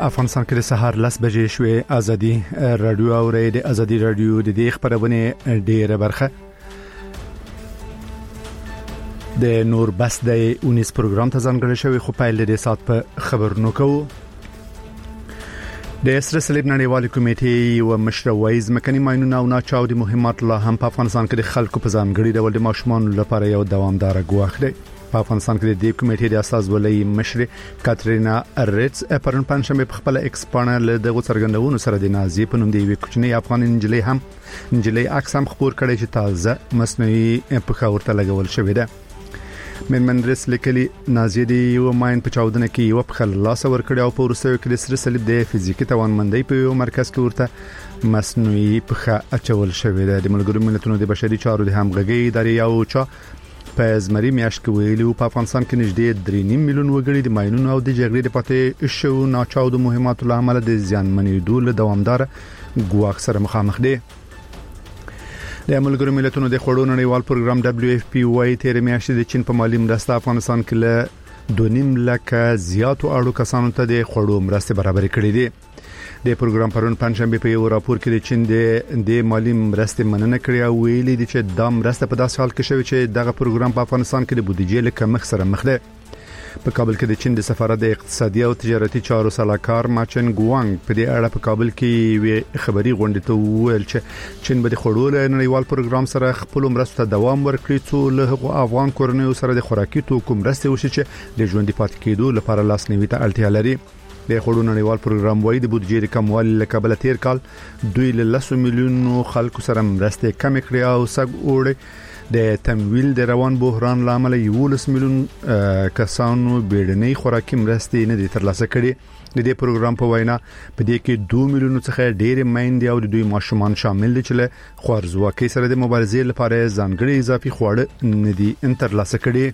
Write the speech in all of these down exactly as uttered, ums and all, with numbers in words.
افغانستان کې د سهار لس بجې شوې. ازادي رادیو اوري د ازادي رادیو د دې خبرونه ډیره برخه د نور بس د اونیس پروګرام ته ځانګړی شوی، خو پایل د سات په خبرونو کوو. د سره صلیب نړیوال کمیټې او مشروعیز مکنی ماینونه او ناچاو د مهمات لا هم په افغانستان کې د خلکو په ځانګړي ډول د ماشومان لپاره یو دوامدار ګواښ دی. په افغانستان کې د دې کمیټې د اساس ولې مشر کاترینا ریټس پرون پنځمه په خپل ایکس پاڼه له دغه څرګندونو سره د نازي په نوم دی وی کوچنی افغان انجلۍ هم انجلۍ عکس هم خبر کړي چې تازه مصنوعي په خاورته لګول شوې ده. من مندرس لیکلي نازي دی یو ماین په چاودنه کې یو په خل لاس ور کړی او په ورسره کې د سره صلیب د فزیکی توانمندۍ په یو مرکز کې ورته مصنوعي په خا اچول شوې ده. د ملګرو ملتونو د بشري چارو د همغږي ادارې او چا په زمري میاشت کې ویلي په افغانستان کې نږدې درې نیم میلیون وګړي د ماینونو او د جګړې د پاتې شو ناچاو د مهماتو لامل د زیانمنېدو له دوامدار ګواښ سره مخامخ دي. د ملګرو ملتونو د خوړو نړیوال پروګرام دبليو اف پی وايي تیر میاشت د چین په مالی مرسته افغانستان کې له دوه نیم لکه زیاتو اړو کسانو ته د خوړو مرسته برابر کړې دي. د پروګرام پرون پنځمه په یو راپور کې د چین د د مالی مرستې مننه کړې او ویلي دي چې د مرسته په داسې حال کې شوی چې دغه پروګرام په افغانستان کې د بودیجې له کمښت سره مخ دی. په کابل کې د چین د سفارت د اقتصادي او تجارتي چارو سلاکار ماچن ګوانګ په دې اړه په کابل کې وی خبري غونډه ته ویل چې چین به د خوړو نړیوال پروګرام سره خپل مرسته دوام ورکړي څو له افغان کورنیو سره د خوراکي توکو مرسته وشي چې د ژوند پاتې کېدو لپاره لاسنیوي ته اړتیا لري. د خوړو نړیوال پروګرام وايي د بودیجې د کموالي له کبله تیر کال دوی له لسو میلیونو خلکو سره مرسته کم کړې او سګ اوړي د تمویل د روان بحران لامل یولس میلیون کسانو بیړنۍ خوراکي مرستې نه دي ترلاسه کړې. د دې پروګرام په وینا په دې کې دوه میلیون څخه ډېر میندې او د دوی ماشومان شامل دي چې له خوارزواکۍ سره د مبارزې لپاره ځانګړي اضافي خواړه نه دي ترلاسه کړي.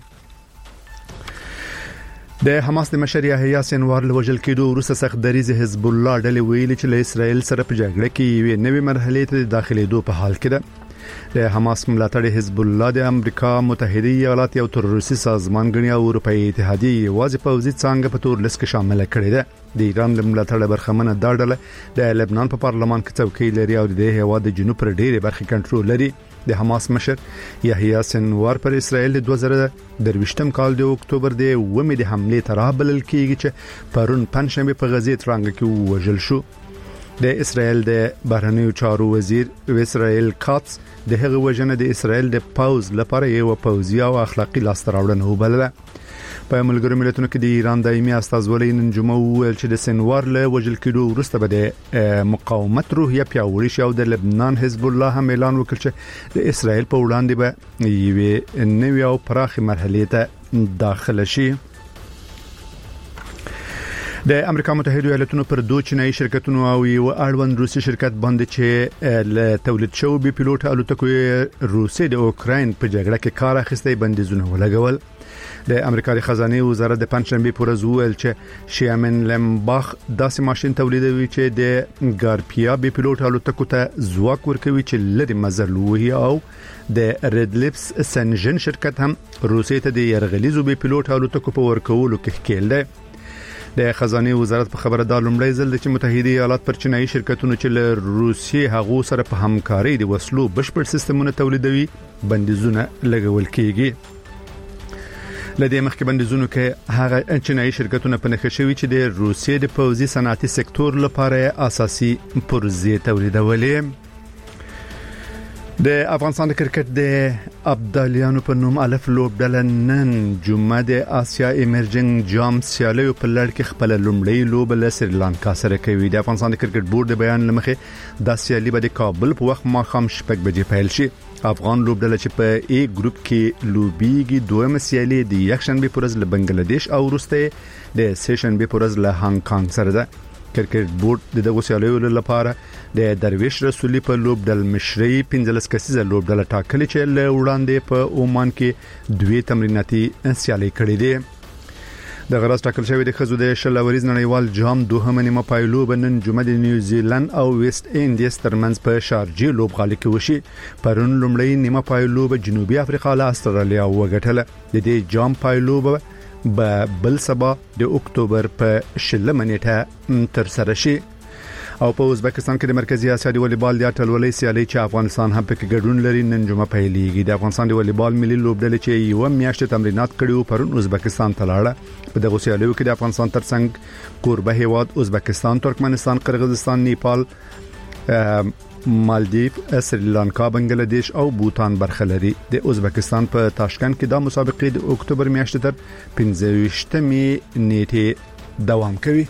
د حماس د مشر یحیی سنوار له وژل کېدو وروسته سخت دریځ حزب الله ډلې ویلي چې له اسرائیل سره په جګړه کې یو نوې مرحله ته داخليدو په حال کې ده. د حماس ملاتړ حزب الله د امریکا متحده ایالات یو تروریستي سازمان غني او اروپאי اتحادیه واځي پوځي څنګه په تور لیست کې شامل کړي ده. د ایران ملاتړ برخمنه دا ډله د لبنان په پارلمان کې څوکۍ لري او د هیواد د جنوب پر ډېرې برخې کنټرول لري. د حماس مشر یحیی سنوار پر اسرائیل د دوه زره درویشتم کال د اکتوبر د ومه د حمله ترابل کېږي چې پرون پنځمه په غزې ترانګ کې وژل شو. د اسرائیل د بهرنیو چارو وزیر اسرائیل کاتس د هغه وژنه د اسرائیل د پاوز لپاره یو پوځي او اخلاقی لاستراوړنه وبلله. په ملګرو ملتونو کې د ایران دایمي استازولۍ نن جمعه ویل چې د سنوار له وژل کېدو وروسته به د مقاومت روحیه پیاوړې شي او د لبنان حزب الله هم اعلان وکړ چې د اسرائیل په وړاندې به یوې نوې او پراخه مرحله ته داخله شي. د امریکا متحده ایالاتونو پر دوه چینایي شرکتونو او یو اړوند روسي شرکت باندې چې له تولید شوی بي پيلوټ الوتکو روسي د اوکراین په جګړه کې کار اخیستي بندیزونه ولګول. د امریکا د خزانه وزارت د پنځمبه پورز ویل چې شیامن لمباخ داسې ماشين تولیدوي چې د ګارپیا بي پيلوټ الوتکو ته ځواک ورکوي چې لري مزل وهي او د ریډلپس سنجن شرکت هم روسي ته د يرغلیزو بي پيلوټ الوتکو په ورکولو کې ښکیل دی. د خزانه وزارت په خبره دا لومړی ځل چې متحده ایالات پر چینایي شرکتونو چې له روسي هغو سره په همکاري د وسلو بشپړ سیستمونه تولیدوي بندیزونه لګول کیږي. لدې مخکې بندیزونو کې هغه چینایي شرکتونه په نخښه شوی چې د روسي د پوځي صنعتي سکتور لپاره اساسي پرزې تولیدولې. د افغانستان د کرکټ د ابدالیانو په نوم الف لوبډله نن جمعه د آسیا ایمرجنګ جام سیالیو په لړ کې خپل لومړی لوب له سریلانکا سره کوي. د افغانستان د کرکټ بورډ د بیان لمخې د سیالي به د کابل په وخت ماخام شپږ بجې پیل شي. افغان لوبډله چې په ای ګروپ کې لوبيږي دویمه سیالي د یکشنبه پرز له بنگلاديش او وروسته د سیشنبه پرز له هانګ کانګ سره ده. کرکټ بورډ د دغه سیالیو لپاره د درویش رسولي په لوبډل مشري پنځلس کسیزه لوبډله ټاکلې چې له وړاندې په اومان کې دوی تمریناتي سیالي کړې دي. د غراس ټاکل شوی د خزو د شلوریز نړیوال جام دوهمه نیمه پایلو بنن جمعه د نیوزیلند او ویسټ انډیز ترمنځ په شارجه لوبغالي کې وشي. پرون لومړی نیمه پایلو به جنوبي افریقا له استرالیا وګټله. د دې جام پایلو به به بل سبا د اکتوبر په شلمه نیټه تر سره شي. او په ازبکستان کې د مرکزی اسیا د والیبال د اتلولۍ سیالي چې افغانستان هم پکې ګډون لري نن جمعه پیلېږي. د افغانستان د والیبال ملي لوبډلې چې یو میاشت تمرینات کړي پرون ازبکستان ته لاړه. په دغه سیالیو کې د افغانستان ترڅنګ قربه هیواد ازبکستان، ترکمنستان، قرغیزستان، نیپال، مالدیف، سریلانکا، بنگلاديش او بوتان برخه لري. د ازبکستان په تاشکند کې د مسابقې د اکتوبر میاشتې تر پنځه ویشتمې نیټه دوام کوي.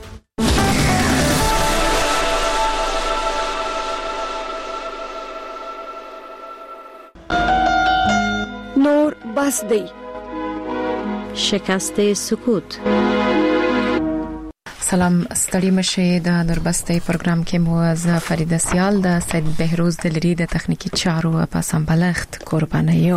نور بس دی شکست سکوت. سلام ستړي مشه د نوربستي پروګرام کې مو ز فریده سیال د سید بهروز د لري د تخنیکی چارو په سمبلخت قربانه یو.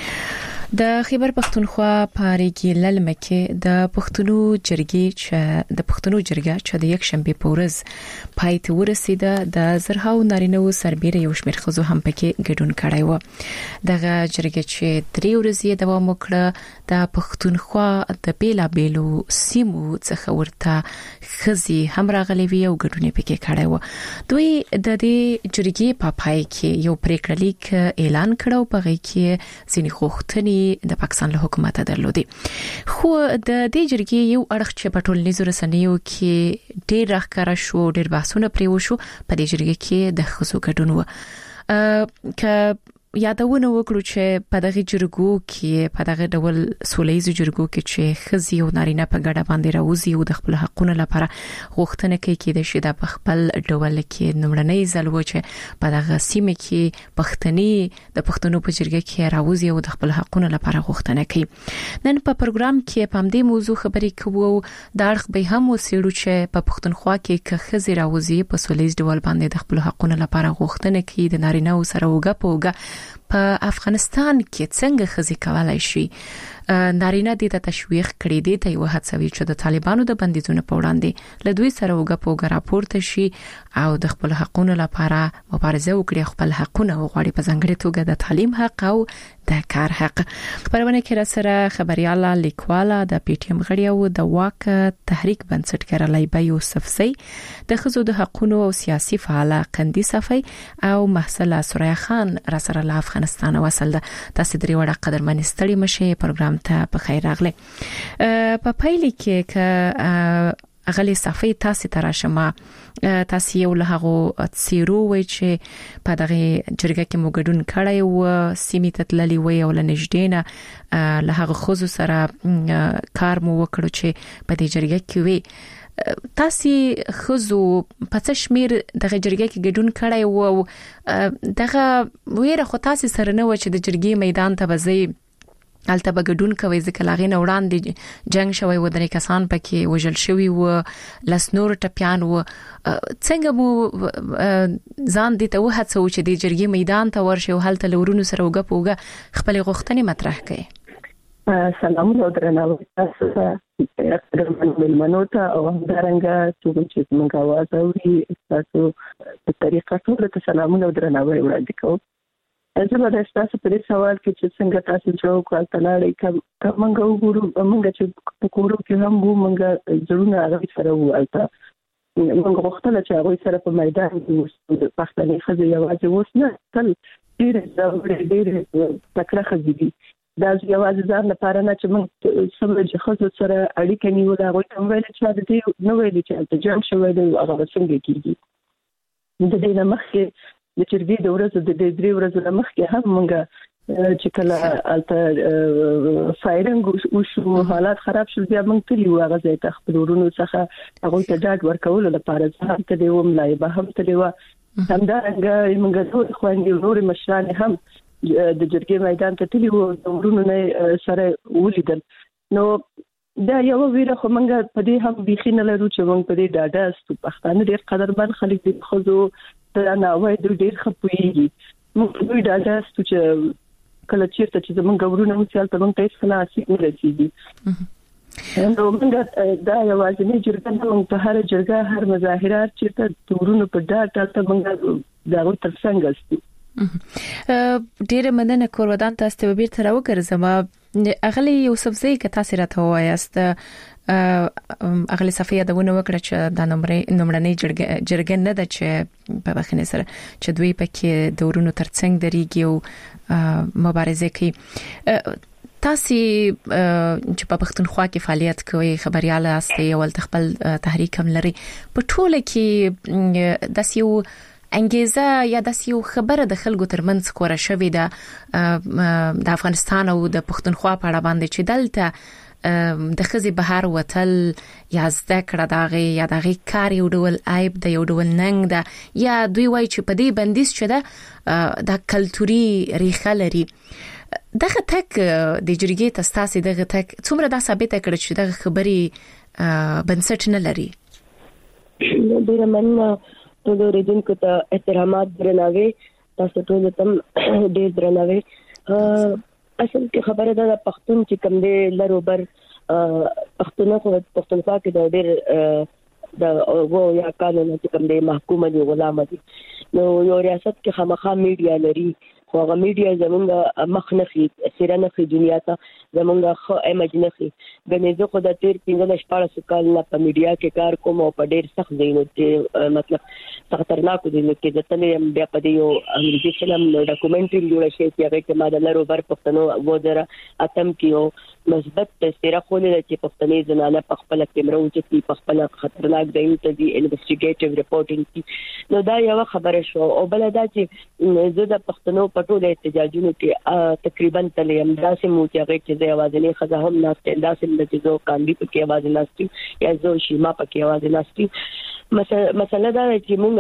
د خیبر پختونخوا پاریګي للمکه د پښتنو جرګې چې د پښتنو جرګه چې د یک شنبه پورز پایت ورسیده د زرهاو نارینه سربېره یو شمېر خزو هم پکې ګډون کړی و. دغه جرګه چې درې ورځې دوام وکړه د پښتونخوا د بیلا بیلو سیمو څخه ورته خزي هم راغلي وي او ګډون پکې کړی و. دوی د دې جرګې په پای کې یو پریکړه لیک اعلان کړو په غي کې ځینې خوښتنې د پاکستان له حکومت درلودي. خو د دې جرګې یو اړخ چې په ټولنیزو رسنیو کې ډېر راخکاره شو، ډېر بحثونه پرې وشو، په دې جرګې کې د خزو ګډون و. ک یادونه وکړو چې په دغه جرګو کې په دغه ډول سولېزو جرګو کې چې خزي او نارینه په ګډه باندې راوځي او د خپل حقونو لپاره غوښتنه کوي کې د شیدا په خپل ډول کې نمړنۍ ځلو چې په دغه سیمه کې پښتني د پښتنو په جرګه کې راوځي او د خپل حقونو لپاره غوښتنه کوي. نن په پروګرام کې په همدې موضوع خبرې کوو. د اړخ به هم وسیړو چې په پښتونخوا کې که خزي راوځي په سولېز ډول باندې د خپل حقونو لپاره غوښتنه کوي د نارینه سره وګه پوګه په افغانستان کې څنګه خزي کولای شي نارینه دې ته تشویق کړي دي ته یو هڅوي چې د طالبانو د بندیزونو په وړاندې له دوی سره وګپوګ راپورته شي او د خپل حقونو لپاره مبارزه وکړي، خپل حقونه وغواړي په ځانګړي توګه د تعلیم حق او د کار حق. خبرونه کې را سره خبرياله لیکواله د پی ټی ایم غړي او د واک تحریک بنسټګر لیبا یوسف سي، د خزو د حقونو او سیاسي فعال قندي صفي او محسله سوریا خان را سره له افغانستان وصل ده. تاسو درې وړه قدرمن ستړي مشه پروګرام ته په خیر راغله. په پایله کې ک اغلی صفي تاسو تراشمه تاسو یو له هغه سیرو وای چې په دغه جرګه کې موګډون کړای او سیمه تتللی وای او لنجدینه له هغه خزو سره کار مو وکړو چې په دې جرګه کې وي. تاسو خزو په څه شمیر دغه جرګه کې ګډون کړای او دغه ویره خو تاسو سره نه و چې د جرګې میدان ته بځي الته بغډون کوي ځکه لاغې نه وړاندې جنگ شوی و، درې کسان پکې وژل شوی و، لسنور ټپيان و. څنګه مو ځان دې ته وهڅو چې د جرګې میدان ته ورشي او هلته لورونو سره وګپوګه خپل غوښتنې مطرح کړي؟ سلام او درناوی تاسو ته د ملمنو ته او همدارنګه چې موږ आवाज اوري تاسو په طریقه ټول ته سلام او درناوی وړاندې کوم. زه به تاسو په دې سوال کې چې څنګه تاسو جوړ کړل تلاړې کوم موږ وګورو موږ چې په کورو کې هم وو موږ ضروري هغه سره والته موږ غوښتل چې هغه سره په میدان کې د پښتني خزي یوازې وسنه تل ډېر ډېر ډېر تکړه خزي دي. دا یوازې ځان لپاره نه چې موږ سمج خزو سره اړیکه نیول هغه ته ویل چې د دې نو ویل چې د جام شوی دی هغه څنګه کیږي. د دې نه مخکې د چرګې د ورځې د درې ورځې مخکې هم موږ چې کله الته فایرنګ وشو حالات خراب شو بیا موږ تللی و هغه ځای ته خپل ورونو څخه هغه ته ډاډ ورکول لپاره ځان ته دی وم لایبه هم تللی و. همدارنګه موږ ټول خويندې ورور مشران هم د جرګې میدان ته تللی و د ورونو نه سره ولیدل. نو دا یو ویره خو موږ په دې هم بيخي نه لرو چې موږ په دې ډاډه استو پښتانه ډېر قدرمن خلک دي خو دا نه وای د ډېر خپويږي موږ دوی ډاډه استو چې کله چیرته چې زمونږ ورونه مو چې تل موږ ته څه ناسي نه رسیدي. نو موږ دا یوازې نه جرګه نه موږ په هر جرګه هر مظاهرات چې ورونه په ډاډه ته موږ دا تر څنګه استو. ډېر مننه کور ودان تاسو ته بیرته راوګرځم. اغلی یوسفزئی که تاسو راته وایاست اغلی صفیه دونه وکړه چې د نمړنۍ جرګه نه ده چې په بخنه سره چې دوی پکې دورونو ترڅنګ درېږي او مبارزه کوي. تاسو چې په پښتونخوا کې فعالیت کوي، خبريال یاستئ او خپل تحریک هم لري، په ټوله کې د سیو انګیزه یا د سیو خبره د خلکو ترمنځ کوره شوې ده د افغانستان او د پښتونخوا په اړه باندې چې دلته د خزي بهر وتل یا زده کړه داغه یا داغه کار یو ډول عیب د یو ډول ننګ ده، یا دوی وایي چې په دې بندیز شوه د کلتوري ریښه لري. دغه تک د جرګې تاسو دغه تک څومره دا ثابت کړ چې دغه خبري بنسټ نه لري؟ ډیر مننه. ټول ریډونکو ته احترامات درناوي، تاسو ټول ته ډیر درناوي. اصل کې خبره ده د پښتون چې کوم دی لرو بر پښتون خو پښتونخوا کې د ډیر د وو یا قانون چې کوم دی محکومه دي غلام دي. نو یو ریاست کې خامخا میډیا لري، خو هغه میډیا زمونږ مخ نه خي سره نه خي دنیا ته زمونږ خو ایمج نه خي. غنې زه خو د تیر پنځه شپږ کال نه په میډیا کې کار کوم او په ډیر سخت ځایونو کې مطلب خطرناک دي چې د تلې بیا په دې یو انګریزي فلم ډاکومنټري جوړ شي چې هغه کې ما د لرو بر پښتنو وځره اتم کیو مثبت تفسیر خولې چې پښتني زنانه په خپل کیمرو چې په خپل خطرناک ځایونو ته دي انویسټیګیټیو ریپورټینګ نو دا یو خبره شو. او بل دا چې زه د پښتنو په ټولو احتجاجونو کې تقریبا تلې هم داسې مو چې هغه کې د اوازنې خزه هم ناشته داسې د چیزو کاندي په کې आवाज ناشتي یا زو شیما په کې आवाज ناشتي. مسله دا چې موږ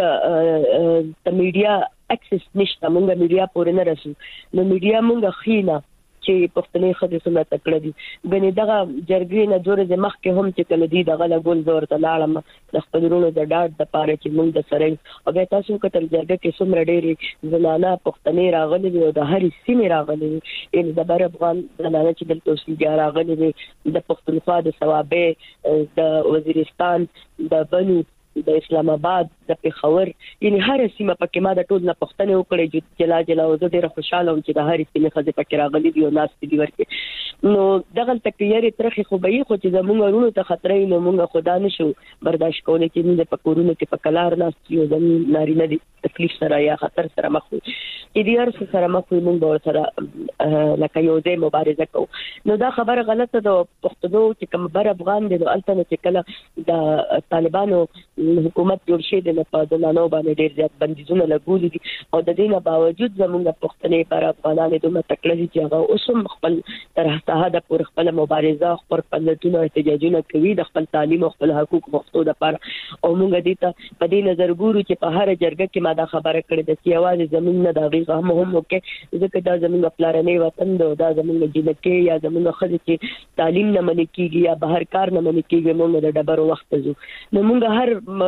د میډیا اکسس نشته، موږ میډیا پورې نه رسو. نو میډیا موږ خینا چې پښتنې خدای سنت کړې دي. غني دغه جرګې نه جوړې د مخ کې هم چې کله دي دغه لګول زور ته لاړم د خپلونو د ډاډ د پاره چې موږ د سره او به تاسو کتل جرګې کې څومره ډېری زنانه پښتنې راغلي دي او د هرې سیمې راغلي دي. ان د بر افغان زنانه چې دلته اوسېږي راغلي دي، د پښتونخوا د ثوابه د وزیرستان د بنو د اسلام آباد د پیښور یعنی هر سیمه پکې ما د ټول نه پښتنه وکړي چې جلا جلا او زه ډیره خوشاله وم چې د هر سیمه خزه پکې راغلي دي او ناس دي ورته. نو دغه تکیری ترخی خو به خو چې زموږ ورونو ته خطرې نو موږ خدا نشو برداشت کولای چې موږ په کورونو کې په کلار ناس یو د ناری نه دي تکلیف سره یا خطر سره مخ وي دي هر سره مخ وي موږ ور سره لکه یو ځای مبارزه کوو. نو دا خبره غلطه ده. پښتنو چې کوم بر افغان دي نو الته چې کله د طالبانو حکومت جوړ شي د په دلانو باندې ډیر زیات بندیزونه لګولي دي او د دې نه باوجود زموږ پښتنې پر افغانانو دومره تکلیف چې هغه اوسم خپل تر هغه پر خپل مبارزه خپل پلتون احتجاجونه کوي د خپل تعلیم او خپل حقوق مفتو د پر او موږ دې ته په دې نظر ګورو چې په هر جرګه کې ما دا خبره کړې ده چې आवाज زموږ نه دا غي هم هم وکړي ځکه دا زموږ پلانې وطن دا زموږ جنکه یا زموږ خځې چې تعلیم نه منې کیږي یا بهر کار نه منې کیږي موږ د ډبرو وخت زو. نو موږ هر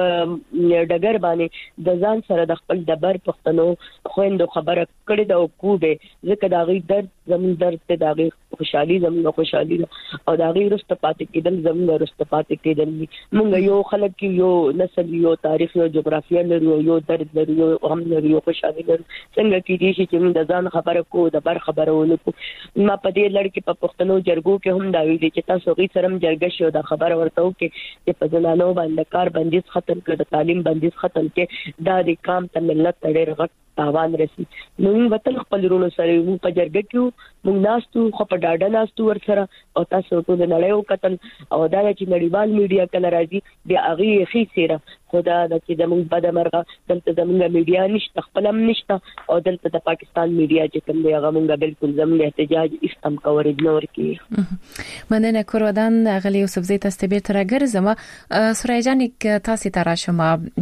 ډګر باندې د ځان سره د خپل دبر پښتنو خويندو خبره کړې ده او کوبه ځکه دا غي درد زموږ درد ته دا غي خوشحالي زموږ خوشحالي او دا غي رست پاتې کېدل زموږ رست پاتې کېدل. موږ یو خلک یو نسل یو تاریخ یو جغرافیه لري یو درد لري یو غم لري یو خوشحالي لري. څنګه کې دي چې موږ د ځان خبره کو د بر خبره ونکو. ما په دې لړ کې په پښتنو جرګو کې هم دا ویلي چې تاسو غي سره جرګه شو دا خبره ورته وکړي چې په ځلانو باندې کار بندیز ختم کړ، د تعلیم بندیز ختم کړ، دا د کام ته ملت ډېر غټ تاوان رسي. نو موږ وطن خپل ورونو سره موږ په جرګه کې موږ ناستو خو په ډاډه ناستو ور سره او تاسو ټول نړیو قتل او دا چې نړیوال میډیا کله راځي بیا هغه خي سره خدا د چې زموږ بد مرغه دلته زموږ میډیا نشته خپل هم نشته او دلته د پاکستان میډیا چې کوم دی هغه موږ بالکل زموږ احتجاج استم کور اګنور کوي. مننه کوردان غلی یوسف زی تاسو به تر ګرځم سورای جان تاسو ته راشم.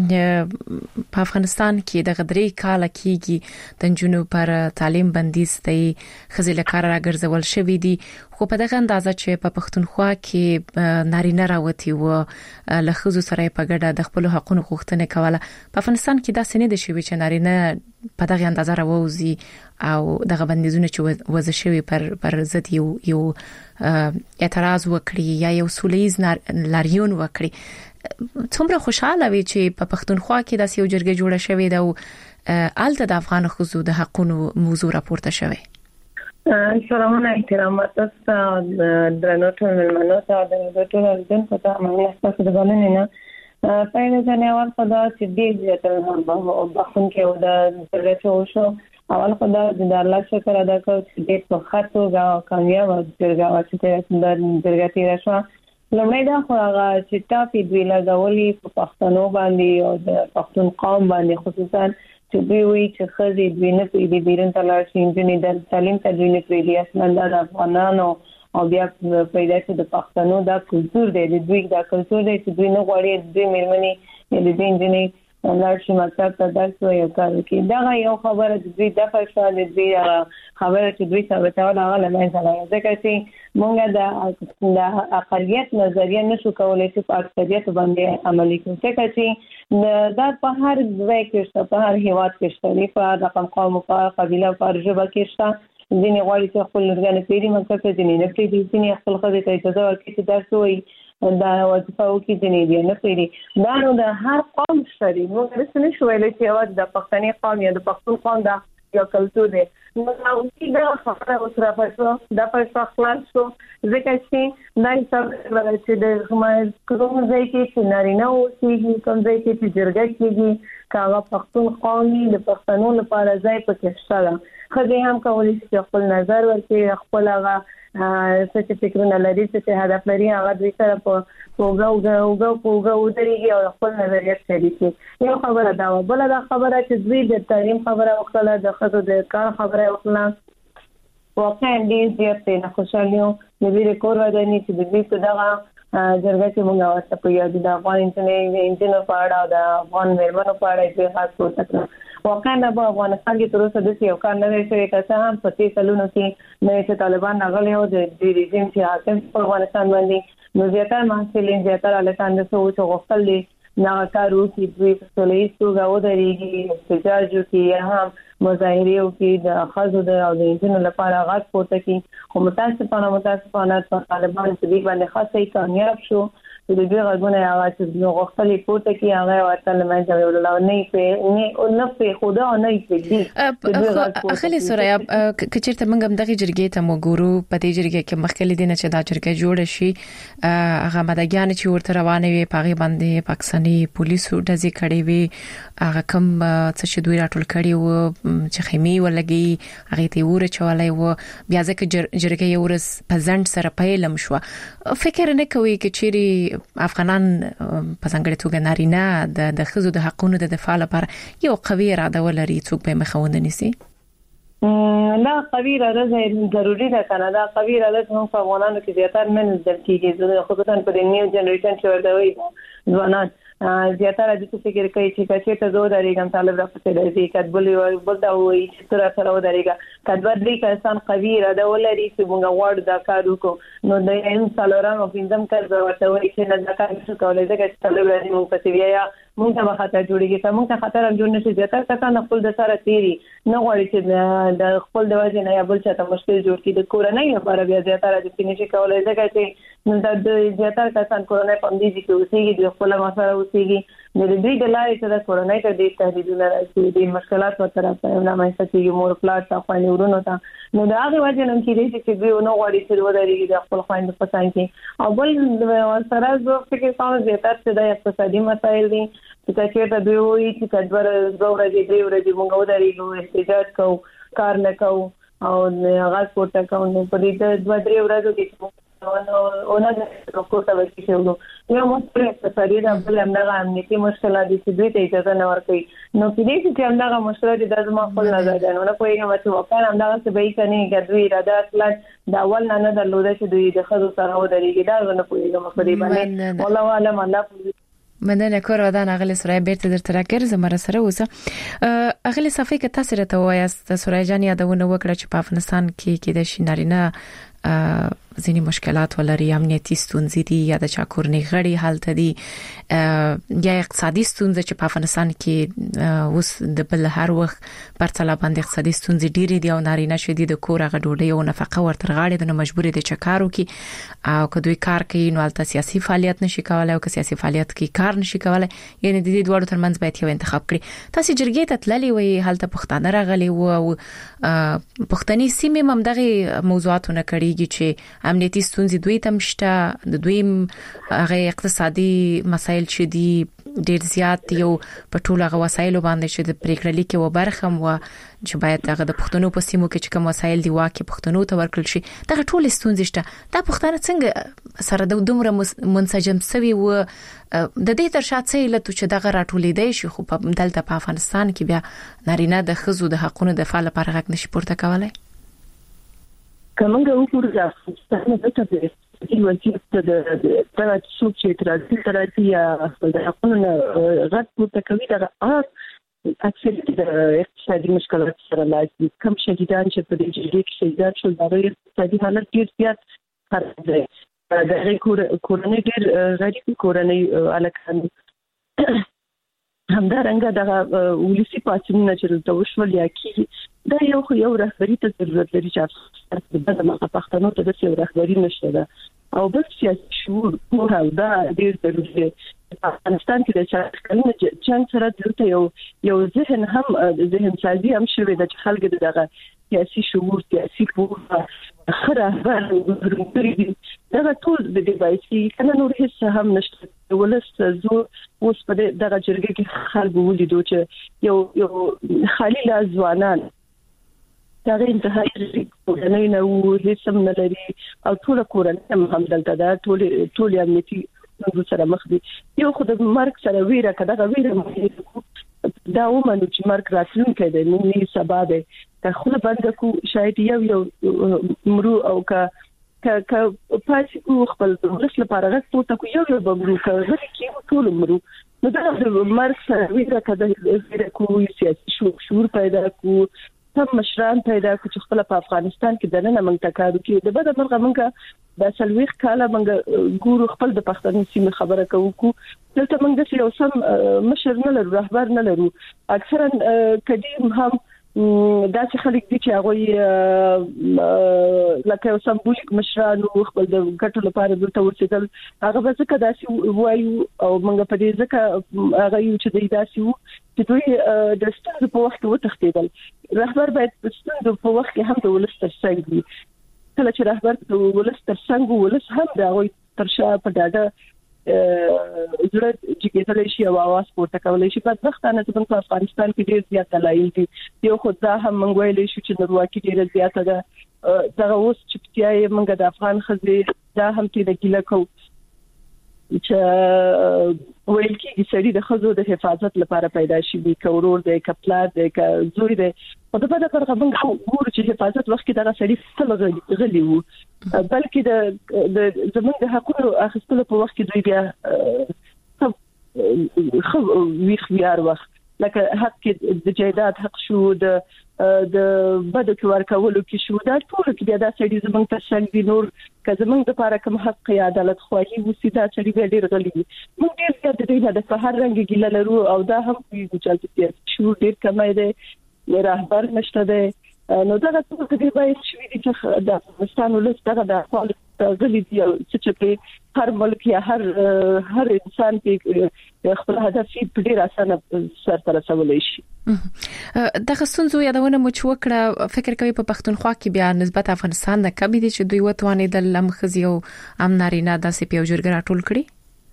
په افغانستان کې د غدري کال کېږي د جنو پر تعلیم بندیز دی خزل کار راګرځول شوې دي خو په دغه اندازه چې په پښتونخوا کې نارینه راوتی و لخصو سره په ګډه د خپل حقوقو غوښتنه کوله. په افغانستان کې دا سنې د شوی چې نارینه په دغه اندازه راوځي او دغه بندیزونه چې وځ شوی پر پر ضد یو یو اعتراض وکړي یا یو سولېز لاریون وکړي. څومره خوشاله وي چې په پښتونخوا کې داسې یو جرګه جوړه شوې ده او آلته د افغان خزو د حقوقو موضوع راپورته شوی. سلامونه احترامات تاسو درنو ټول ملمنو ته د ټول ارزن په تاسو باندې تاسو د بلنې نه پاینه ځنه اول خدا چې دې ځتل هم بخون کې و د درته شو اول خدا د الله شکر ادا کوم چې دې په خاطر دا کامیاب درګه چې د درګه تیر شو لمړی دا خو هغه چې تاسو دوی لګولې په پښتنو باندې او د پښتون قوم باندې خصوصا چې دوی وی چې خزي دوی نه پیډي بیرن تلار شي انجنیر د تعلیم تدوین پیډي اصلا د افغانانو او بیا پیدا چې د پښتنو دا کلچر دی د دوی دا کلچر دی چې دوی نه غواړي دوی مېرمنې د انجنیر لار شي مطلب ته درس وایي کار کوي دا یو خبره د دوی د فشال دی خبره چې دوی ثابتول هغه لمن سره ځکه چې مونږ د اقلیت نظریه نشو کولای چې په اکثریت باندې عملي کړو ځکه چې دا په هر ځای کې شته په هر هیواد کې شته په رقم قوم په قبيله په ژبه کې شته ځینې غواړي چې خپل لرګانه پیری مکتب ته ځینې نه پیری ځینې خپل خزه ته اجازه ورکړي چې درس وایي دا وظیفه وکړي ځینې بیا نه پیری دا نو د هر قوم شری موږ رسنه شویل چې اواز د پښتني قوم یا د پښتون قوم دا یو کلچر دی نو دا خبره اوسره پښتو دا پښتو خلاص شو ځکه چې نن سبا چې د کوم ځای کې چې نارینه اوسېږي کوم ځای کې چې جرګه کېږي کاغه پښتون قومي د پښتنو لپاره ځای پکې شته خدای هم کولی چې خپل نظر ورکړي خپل هغه څه فکرونه لري چې هدف لري هغه دوی سره په پروګرام او پروګرام ودرېږي او خپل نظریات شریکي یو خبره دا بل دا خبره چې دوی د تعلیم خبره وکړه د خزو د کار خبره وکړه واقعا دې زیاتې نه خوشالیو د دې کور ودانې چې د دې په دغه جرګه کې موږ واسطه په یاد د افغان انټرنیټ انجینر پاړه او د افغان مېرمنو پاړه چې خاص کوته واقعا د افغانستان کې تر اوسه د یو کار نه شوی کسه هم په دې کلونو کې نو چې طالبان راغلي او د ریژیم چې حاکم په افغانستان باندې نو زیاتره محصلین زیاتره الکان د سوچ غوښتل دي نه کارو چې دوی په سولې توګه ودرېږي احتجاج وکړي یا هم مظاهره وکړي د خزو د او د انجنونو لپاره غږ پورته کړي خو متاسفانه متاسفانه طالبان چې دوی باندې خاصه کامیاب شو د دې غوښتنه هغه چې غوښتلې پورته کې هغه ورته لمنځه وړل نه په نه نه په خدا نه یې اخلي سوریا کچېرته موږ هم دغه جرګې ته وګورو په دې جرګې کې مخکې دي نه چې دا جرګې جوړ شي هغه مدګیان چې ورته روانه وي پاغي باندې پاکستاني پولیسو دځي کړي وي هغه کوم څه دوی راټول کړي وو چې خیمه ولګي هغه ته ور چولای وو بیا ځکه جرګې ورس پزنټ سره پیلم شو فکر نه کوي چې چیرې افغانان په څنګه توګه نارینه د د خزو د حقونو د دفاع لپاره یو قوي اراده ولري څوک به مخاوند نيسي لا قوي اراده ضروري ده کنه دا قوي اراده هم په افغانانو کې زیاتره من در کېږي خصوصا په د نیو جنریشن چې ورته ځوانان زیاتره د څه فکر کوي چې چې ته دوه درېګم طالب راپسې درځي کډبلې بل دا وایي چې تر سره ودرېګا کډبر دې کسان قوي اراده ولري چې موږ وړ دا کار وکړو نو د ان سالوران او پنځم کار ورته وایي چې نه دا کار څه کولای ځکه چې طالب راځي موږ پسې بیا موږ ته خطر جوړیږي چې موږ ته خطر جوړ نشي زیاتره کسان خپل د سره تیری نه غواړي چې د خپل د وجه نه یا بل څه ته مشکل جوړ کړي د کورنۍ لپاره بیا زیاتره د فینیشي کولای ځکه چې نو د زیاتره کسان کورنۍ په دې کې اوسېږي د خپل مسله اوسېږي د دې د لارې چې د کورنۍ ته د تهدیدونو راځي د مشکلات په طرف نه مې ستې مور پلاټ تا خواني ورونو ته نو دا هغه وجه نن کې چې دوی نو غواړي چې ودرېږي د خپل خويند په څنګ کې او بل سره زه فکر کوم زیاتره چې د اقتصادي مسایل دي چې چې دوی وایي چې کډور زوړ دي دی ورته موږ ودرېږو احتجاج کوو کار نه کوو او هغه کوټه کوو په دې دوه درې ورځې کې او نه د کوټه وکړي شو یو مستری اقتصادي د بل همدغه امنیتي مشکلات دي چې دوی ته اجازه نه ورکوي نو په دې چې همدغه مشکلات د زما خپل نظر دی نو نه کوم چې وکړ همدغه څه به یې کني ګډوي اراده اصلا دا ول نه نه درلوده چې دوی د خزو سره ودرېږي دا نه کوي نو په دې باندې والله علم الله مننه کور ودان اغلی سورای بیرته در ترکر زمره سره اوسه اغلی صفه کې تاثیر ته وایست سورای جان یادونه وکړه چې په افغانستان کې کې د شینارینه ځینی مشکلات ولري، امنیتي ستونزې دي یا د چاکورني غړي حالت دي یا اقتصادي ستونزې چې په افغانستان کې اوس د بل هر وخت پرتله باندې اقتصادي ستونزې ډېرې دي او نارینه شدي د کور غ ډوډۍ او نفقه ورتر غاړي د مجبورې د چکارو کې او کدوې کار کوي نو البته سیاسي فعالیت نشي کولای او که سیاسي فعالیت کې کار نشي کولای، یعنی د دې دوړو ترمنځ باید یو انتخاب کړي. تاسو جرګې ته تللی وي، حالت پښتانه راغلي وو او پښتني سیمې هم دغه موضوعاتونه کړيږي چې امنیتي ستونزې دوی تم شته، د دوی هغه اقتصادي مسایل چې دي ډېر زیات یو په ټولو هغه وسایلو باندې چې د پریکړه لیکي و برخم و چې باید هغه د پښتنو په سیمو کې چې کوم وسایل دی واکه پښتنو ته ورکړل شي. دا ټول ستونزې شته. دا پښتانه څنګه سره د دومره منسجم سوي و د دې تر شاته علت چې دغه راټولې دی شي، خو په دلته په افغانستان کې بیا نارینه د خزو د حقونو د فعال لپاره غږ نشي پورته کولای. کومه وګورئ افغانستان د ته د وضعیت د د څوک چې ترازی ترازی یا د حقونو غږ پورته کوي دا اکثریت د اقتصادي مشکلات سره لاس کم شهیدان چې په دې جګړه کې شهیدان شول دا اقتصادي حالت ډیر زیات خراب دی. د کورنۍ ډیر غریب کورنۍ الکان همدارنګه د ولسی پاتونه چې د وشول یا کی دا یو خو یو رهبری ته ضرورت لري چې د دغه پښتنو ته د یو رهبری نشته ده او بل سیاسي شعور په دا ډیر ضروري دی. افغانستان کې د چاکلنه جنگ سره دلته یو یو ذهن هم ذهن سازي هم شوی د خلک دغه سیاسي شعور سیاسي په خره ورغوري دا ټول د دې بایسي کنه نور هیڅ هم نشته. ولست زو اوس په دغه جرګه کې خلک ولیدو چې یو یو خالي لا ځوانان دا انتهایی کورنۍ نه وو هیڅ هم نه لري او ټول کورنۍ هم دلته دا ټول ټول امنیتي نو سره مخ دي. یو خو د مرګ سره ویره کده دا ویره دا ومنو چې مرګ راتلونکی دی نو نه سبا دی که خو بند کو شاید یو یو مرو او که که پاتې کو خپل ورس لپاره غوښتو کو یو یو بمرو که غوښتي کې ټول مرو نو دا د مرګ سره ویره کده ویره کو سیاسي شعور پیدا کو تم مشران پیدا کو چې خپل په افغانستان کې دنه موږ تکارو کې د بده مرغه موږ د سلويخ کاله موږ ګورو خپل د پښتنو سیمه خبره کوو کو دلته موږ چې یو سم مشر نه لرو رهبر نه لرو اکثرا قدیم هم دا چې خلک دي چې هغه لکه یو سمبولیک مشران او خپل د ګټو لپاره دلته ورسېدل هغه به څه داسي وایو او موږ په دې ځکه هغه یو چې د داسي وو چې دوی د ستاسو په وخت کې وتښتېدل. رهبر باید د ستاسو په وخت کې هم د ولس تر څنګ وي. کله چې رهبر د ولس تر څنګ ولس هم دا وي تر شا په ډاډه زړه چې کېدل شي او आवाज پورته کولای شي. په وختانه چې په افغانستان کې ډیر زیات دلایل دي. یو خو دا هم موږ ویلې شو چې د واکې ډیر زیات ده دا اوس چې پتیای موږ د افغان خزې دا هم کې د ګیله کو چې ویل کې سړي د خزو د حفاظت لپاره پیدا شي وي کورور د کپلار د زوی د په دغه د فرق موږ ګورو چې حفاظت وخت کې دا سړي څل غلي وو بلکې د زمونږ د حقوقو اخیستلو په وخت کې دوی بیا خو وی خيار وخت لکه حق کې د جیدات حق شو د د بده کې ورکولو کې شو دا ټول کې بیا دا سړي زمونږ ته څنګه نور که زمونږ د لپاره کوم حق یا عدالت خواهي وسی دا سړي ډېر غلي موږ ډېر زیات د دې د فهر رنګ ګیله لرو او دا هم کوي چې شو ډېر کمای دی رهبر نشته دی نو دا ټول کې باید شوي دي چې د افغانستان ولس دغه د خپل غلي دي چې په هر ملک یا هر هر انسان کې خپل هدف په ډیر اسانه سره رسولای شي. دغه ستونزو یادونه مو چې وکړه فکر کوي په پښتونخوا کې بیا نسبت افغانستان د کبي دي چې دوی وتوانې د لمخزي او امنارینه داسې پیو جرګه راټول کړي.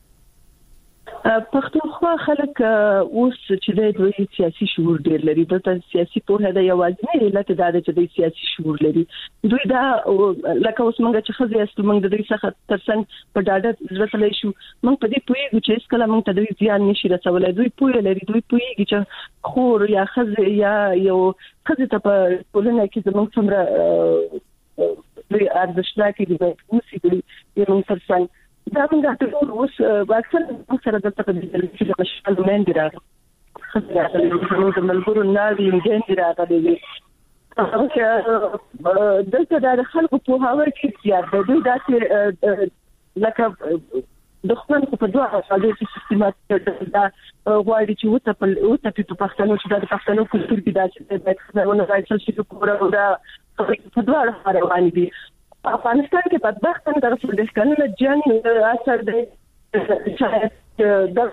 پښتونخوا خلک اوس چې د دوی سیاسي شعور ډیر لري د سیاسي پوهه د یوازې علت دا چې د سیاسي شعور لري دوی دا لکه اوس موږ چې خزي است موږ د دوی څخه ترڅنګ په ډاډه ځلتلې شو موږ په دې پوهیږو چې اسکله موږ ته دوی ځان نشي رسولای دوی پوهه لري دوی پوهیږي چې خور یا خزي یا یو خزي ته په ټولنه کې زموږ څومره دوی ارزښتناکي دي اوسې دوی یو ترڅنګ دا موږ ټول اوس واکسن سره د تقدیر چې مشکل مند راغلی خاصه د ملګرو ناوی انجن راغلی دلته د خلکو په هوا کې زیات د دوی داسې لکه دښمن په دوه حالو کې سیستمات دا غواړي چې وته په وته په پښتنو چې د پښتنو کلتور کې دا چې د څنګه راځي چې په پوره دا په دوه روان دي. افغانستان کې په بدبخت نه درس د ښکانو جنگ اثر دی چې د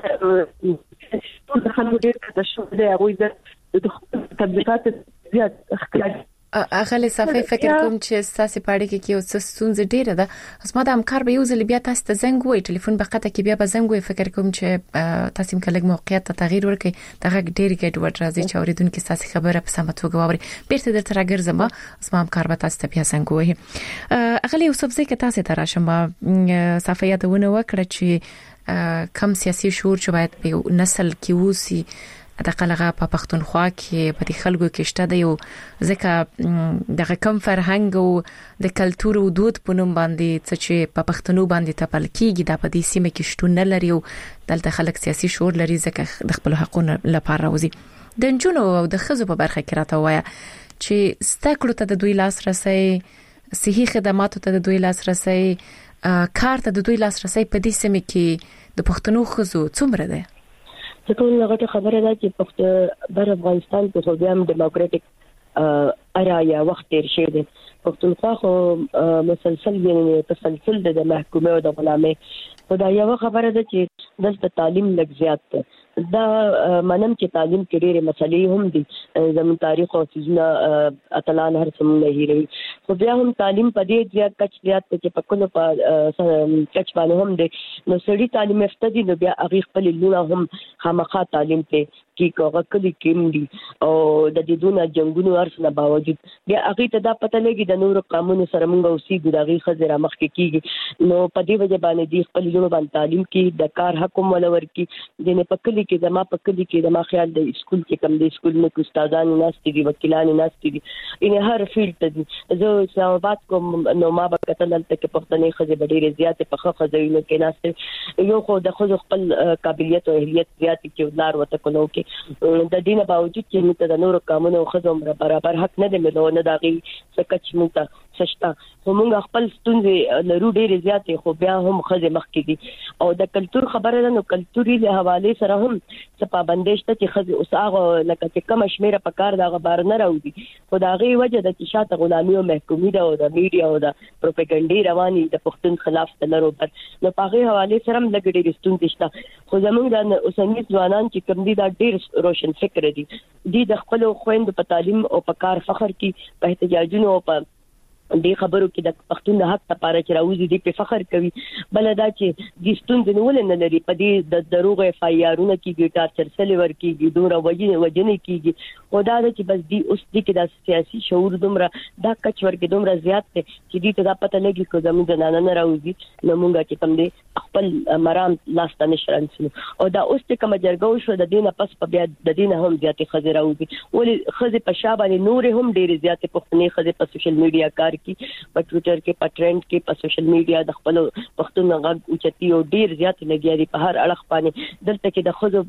خلکو ډېر کته شو دی هغه د تبلیغات زیات اختیار اغه صفه فکر کوم چې ساسي پاړې کې کې اوس ستونزې ډیره ده. اسما د همکار به یو ځل بیا تاسو ته زنګ وای ټلیفون به قطه کې بیا به زنګ وای. فکر کوم چې تاسو کله موقعیت ته تغییر ورکړي دغه ډیر ګډ وډ راځي چې اوریدونکو ساسي خبره په سمه توګه واوري. بیرته درته راګرځم اسما همکار به تاسو ته بیا زنګ وای. اغه یوسف زه کې تاسو ته راشم صفه یادونه وکړه چې کم سیاسي شعور چې باید په نسل کې وسی د قلغه په پښتونخوا کې په دې خلکو کې شته دی او ځکه دغه کم فرهنګ او د کلچر او دود په نوم باندې چې په پښتنو باندې تپل کېږي د په دې سیمه کې شتون نه لري او دلته خلک سیاسي شعور لري ځکه د خپل حقوقو لپاره راوځي. د جنونو او د خزو په برخه کې راته وایا چې ستکړو ته د دوی لاس رسي صحي خدماتو ته د دوی لاس رسي کار ته د دوی لاس رسي په دې سیمه کې د پښتنو خزو څومره ده؟ ټول هغه خبره ده چې په بر افغانستان کې خو بیا هم ډیموکراټک ارا یا وخت تیر شوی دی. پښتونخوا خو مسلسل یعنی تسلسل د محکومه او د غلامه خدای یو خبره ده چې دلته تعلیم لږ زیات ده. دا منم چې تعلیم کې ډېرې مسلې هم دي زموږ تاریخ او سيزونه اتلان هر څه نه هیروي خو بیا هم تعلیم په دې زیات کچ زیات چې په کلو په کچ باندې هم دي نو سړي تعلیم افتدي نو بیا هغه خپل لونه هم خامخا تعلیم ته کې کوغه کلی کېم دي او د دې دونه جنگونو ارسنه باوجود بیا هغه ته دا پته لګي د نورو قانون سره موږ اوسې ګډاغي خزر مخ کې کیږي نو په دې وجه باندې دې خپل لونه باندې تعلیم کې د کار حق ولور کې د نه پکلي کې د ما پکلي کې د ما خیال د اسکول کې کم د اسکول نو استادان ناشتي دي وکیلان ناشتي دي ان هر فیلډ ته دي زه سوابات کوم نو ما به کتل ته کې پښتنې خزه ډېرې زیاتې په خزوینو کې ناشته یو خو د خو خپل قابلیت او اهلیت زیات کې ولار وته کولو کې د دینه باوجود چې موږ د نورو قانونو خزو برابر حق نه دی ملو نه داغي سکه چې موږ سشتا خو موږ خپل ستونزې لرو ډېرې زیاتې خو بیا هم خزه مخ کې دي او د کلچر خبره ده نو کلچري له حواله سره هم څه پابندۍ شته چې خزه اوس هغه لکه چې کم شمیره په کار دا غبار نه راوځي خو دا غي وجه د چې شاته غلامي او محکومي ده او د میډیا او د پروپاګاندا رواني د پښتون خلاف تلرو پر نو په هغه حواله سره هم لګړي ستونزې شته خو زموږ د اوسنۍ ځوانان چې کوم دي دا ډېر روشن فکر دي دي د خپل خويند په تعلیم او په کار فخر کې په احتجاجونو او په دې خبرو کې د پښتون د حق لپاره چې راوځي دې په فخر کوي بل دا چې د ستوند نه ول نه لري په دې د دروغ اف آی آرونه کې ګټار چرسلې ور کېږي دوره وجنه وجنه کېږي خدا دې چې بس دې اوس دې کې د سیاسي شعور دومره دا کچ ور کې دومره زیات دي چې دې ته دا پته لګي چې زموږ د نن نه راوځي نو مونږه چې کوم دې خپل مرام لاسته نشرانسو او دا اوس چې کوم جرګو شو د دینه پس په بیا د دینه هم زیاتې خزر راوځي ولې خزه په شابه نور هم ډېر زیاتې پښتنې خزه په سوشل میډیا کار کی په ټوئیټر کې په ټرند کې په سوشل میډیا د خپل پښتون غږ اوچتي او ډیر زیات لګیاري په هر اړخ باندې دلته کې د خزو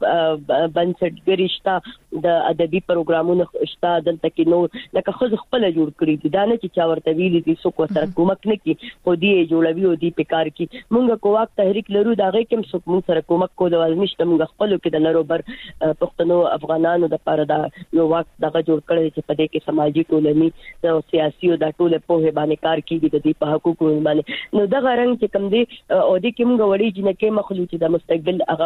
بنسټګری شته د ادبي پروګرامونو شته دلته کې نو لکه خزو خپل جوړ کړی دي دا نه چې چا ورته ویلي دي څوک سره کومک نه کوي خو دې جوړوي او دې په کار کې مونږ کوواک تحریک لرو دا غي کوم څوک مونږ سره کومک کول نشته مونږ خپل کې د لرو بر پښتنو افغانانو د پاره دا یو وخت دغه جوړ کړی چې په دې کې سماجی ټولنی او سیاسي او د ټوله په باندې کار کیږي د دې په حقوقو باندې نو دا غرنګ چې کوم دي او دې کوم غوړي چې نه کې مخلوق د مستقبل هغه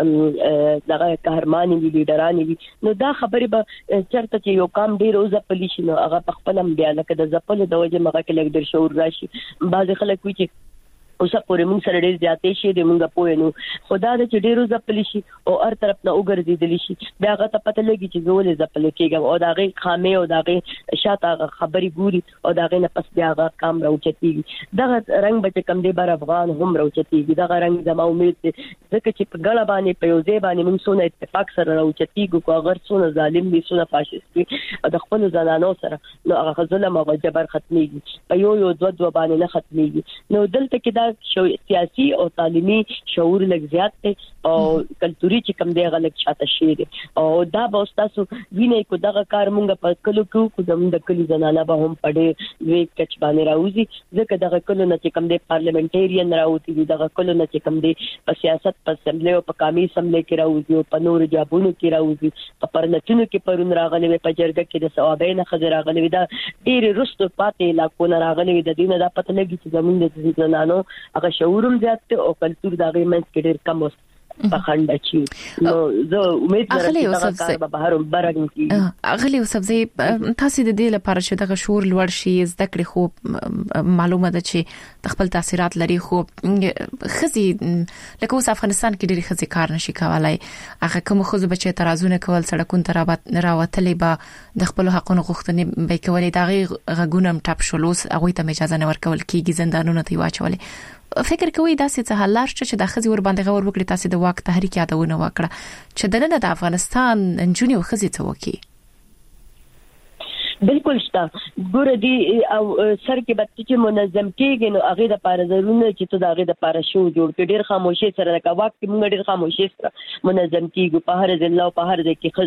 دغه قهرماني وی لیډرانی وی نو دا خبره به چرته چې یو کام ډیر اوزه پلی شي نو هغه په خپل هم بیا لکه د زپل د وجه مګه کې لګ ډیر شعور راشي بعض خلک وی چې اوسه پورې موږ سره ډېر زیاتې شي د موږ په وینو خدا د چې ډېرو زپلی شي او هر طرف نه وګرځیدل شي بیا هغه ته پته لګي چې زول زپل کېږي او دا غي خامې او دا غي شاته خبري ګوري او دا غي نه پس بیا هغه کام راوچتي دا رنگ به کم دی بر افغان هم راوچتي دا رنگ زما امید ده ځکه چې په ګړه باندې په یو ځای باندې موږ سونه اتفاق سره راوچتي کو هغه سونه ظالم دي سونه فاشیست دي د خپل ځانانو سره نو هغه ظلم او جبر ختميږي په یو یو دوه دوه باندې نه ختميږي نو دلته کې دا سیاسي او تعلیمي شعور لږ زیات دی او کلتوري چې کم دی غلط شاته شي دي او دا به تاسو وینئ کو دغه کار مونږ په کلو کې کو زموږ د کلی زنانه به هم پړې وی کچ باندې راوځي ځکه دغه کلو نه چې کم دی پارلیمنټریان راوځي دغه کلو نه چې کم دی په سیاست په اسمبلی او په قومي اسمبلی کې راوځي او په نور جابونو کې راوځي په پرلطونو کې پرون راغلي په جرګه کې د ثوابین خزر راغلي دا ډېر رستو پاتې علاقو راغلي د دینه د پته لګي چې زمونږ د زنانو هغه شعورم زیات او کلتور د غیمنس کې ډېر کم وست بخنده چی نو زه امید لرم چې دا کار به بهر برګم کی اغلی وسبزي تاسو د دې لپاره چې دغه شور لوړ شي زده کړې خو معلومه ده چې خپل تاثیرات لري خو خزي لکه اوس افغانستان کې ډېری خزي کار نشي کولای هغه کوم خزو بچي ترازونه کول سړکون ترابط راوتلې به د خپل حقونو غوښتنې به کولې دغه غونم ټاپ شولوس هغه ته اجازه نه ورکول کیږي زندانونو ته واچولې فکر کوي دا څه حل لار چې د خزي ور باندې غور وکړي تاسو د واک تحریک یادونه وکړه چې د نن د افغانستان انجونی او خزي ته وکی بالکل شته ګور دي او سر کې بد چې منظم کېږي نو هغه د پاره ضروري چې ته د هغه د پاره شو جوړ کړي ډیر خاموشي سره د واک کې موږ ډیر خاموشي سره منظم کېږي په هر ځل او په هر ځای کې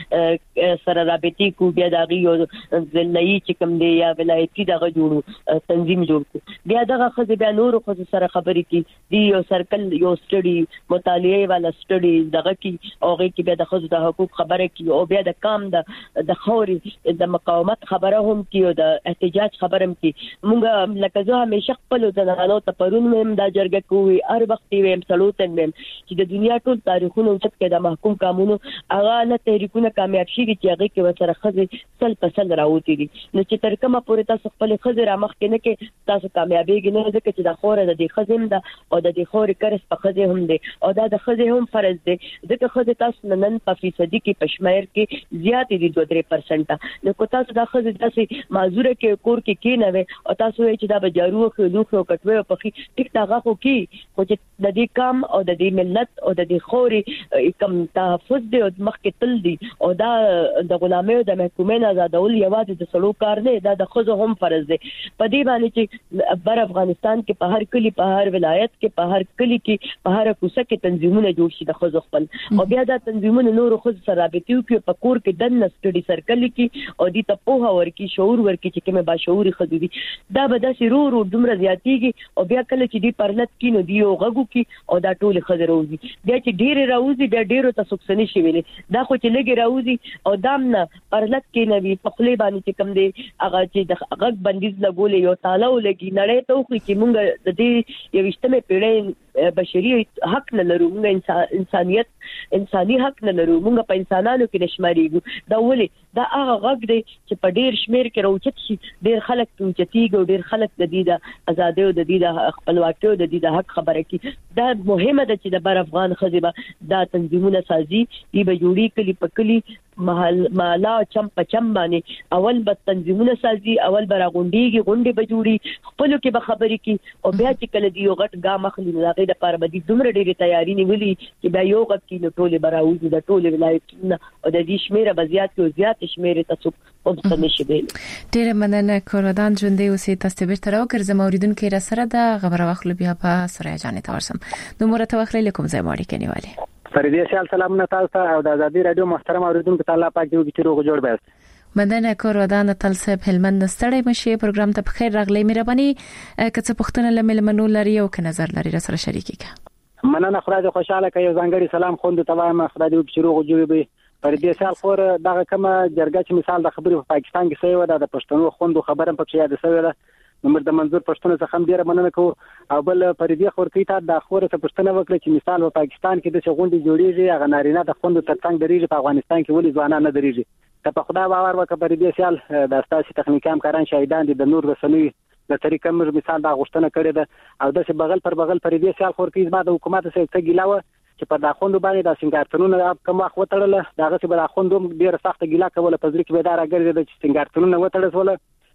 خزو سره رابطي کو بیا د هغه ځلې چې کوم دی یا ولایتي دغه جوړو تنظیم جوړ کو بیا دغه خزو بیا نور خزو سره خبرې کی دی یو سرکل یو سټډي مطالعه والا سټډي دغه کې اوغه کې بیا د خزو د حقوق خبره کی او بیا د کام د د خوري د مقاومت خبره هم کیو د احتجاج خبرم کی مونږ لکه زه همیشه خپل ځنانو ته پرون مم دا جرګه کوي هر وخت ویم سلوتن مم چې د دنیا ټول تاریخونو چې کې د محکوم قانونو هغه نه تحریکونه کامیاب شي چې هغه کې وسره خزي سل په سل راوتی دي نو چې تر کومه پورې تاسو خپل خزي را مخ کې نه کې تاسو کامیابیږئ نه ځکه چې د خوره د دې خزم ده او د دې خوري کرس په خزي هم دي او دا د خزي هم فرض دي ځکه خزي تاسو نن په فیصدي کې پښمیر کې زیات دي دوه درې پرسنټ نو کو تاسو دا خزه داسې معذوره کې کور کې کې نه وي او تاسو چې دا بجارو خو لوخو کټوي او پخې ټیک تاغه خو کې خو چې د دې کام او د دې ملت او د دې خوري کم تحفظ دی او مخ کې تل دی او دا د غلامۍ او د محکومین آزادول یوازې د سلو کار نه دا د خزو هم فرض دی په دې باندې چې بر افغانستان کې په هر کلی په هر ولایت کې په هر کلی کې په هر کوڅه کې تنظیمونه جوړ شي د خزو خپل او بیا دا تنظیمونه نور خزو سره رابطي کوي په کور کې د نسټډي سرکل کې او دې ته په ورکی شعور ورکی چې کومه با شعوري خدي دي دا به د شرور او دومره زیاتیږي او بیا کله چې دی پرلط کینو دی او غغو کی او دا ټول خزر راوځي بیا چې ډیر راوځي بیا ډیرو ته سوکسنی شي ویلې دا خو چې لګي راوځي او دامنه پرلط کې نوی په خلی باندې چې کم دی هغه چې د غغ بندیز لګولې یو تعالی لګي نړۍ ته خو چې مونږ د دې یو وشتمه پیړۍ بشري حق نه لرو مونږ انسانيت انساني حق نه لرو مونږ په انسانانو کې نشماريږو دا ولې دا هغه غږ دی چې په ډیر شمیر کې راوچت شي ډیر خلک توچتيږي او ډیر خلک د دې د ازادۍ او د دې د خپلواکۍ او د دې د حق خبره کوي دا مهمه ده چې د بر افغان خزبه دا تنظیمونه سازي دی به جوړي کلی په کلی محل مالا چم په چم باندې اول به تنظیمونه سازي اول به راغونډيږي غونډې به جوړي خپلو کې به خبرې کوي او بیا چې کله دی یو غټ ګام اخلي نو هغه د پاره به دي دومره ډېری تیاری نیولې چې بیا یو غټ کې نو ټول براوځي د ټول ولایتونو او د دې شمیره به زیات او زیات شمیره تاسو په څه نشي ویل ډېر مننه کوردان ژوندې اوسې تاسو به تر اوګرځم اوریدونکو را سره د خبره واخلو بیا په سره جانې تورسم نو مرته واخلې کوم ځای ماړي کې نیواله فريدي سال سلامونه تاسو او د ازادي رادیو محترم اوریدونکو ته الله پاک دې وکړي چې روغ جوړ بس مننه کوردان تل صاحب هلمند ستړی مشي پروګرام ته بخیر راغلی مهرباني کڅ پښتون لمل منو لري او ک نظر لري را سره شریکي کا مننه خدای دې خوشاله کوي ځانګړي سلام خوند ته وایم خدای دې وکړي چې روغ جوړ وي پر دې سال خور دغه کومه جرګه چې مثال د خبرې په پاکستان کې سوي و د پښتنو خوندو خبره په یاد سوي ده نمبر د منظور پښتون څخه هم ډیره مننه کوم او بل پر دې خور کې ته د خور ته پښتنه وکړه چې مثال په پاکستان کې د شغونډي جوړیږي هغه نارینه د خوندو ترڅنګ درېږي په افغانستان کې ولې ځوانان نه درېږي ته په خدای باور وکړه پر دې سال د اساسي تخنیکی همکاران شهیدان دي د نور رسنوي د طریقې مر مثال دا غوښتنه کړې ده او د بغل پر بغل پر دې سال خور کې زما د حکومت سره ته ګیلاوه چې په داخوندو باندې د سنگارتونونو کوم وخت وتړل داغه چې په داخوندو ډیره سخت ګیلا کوله په ځل کې به دا راګرځي د سنگارتونونو وتړل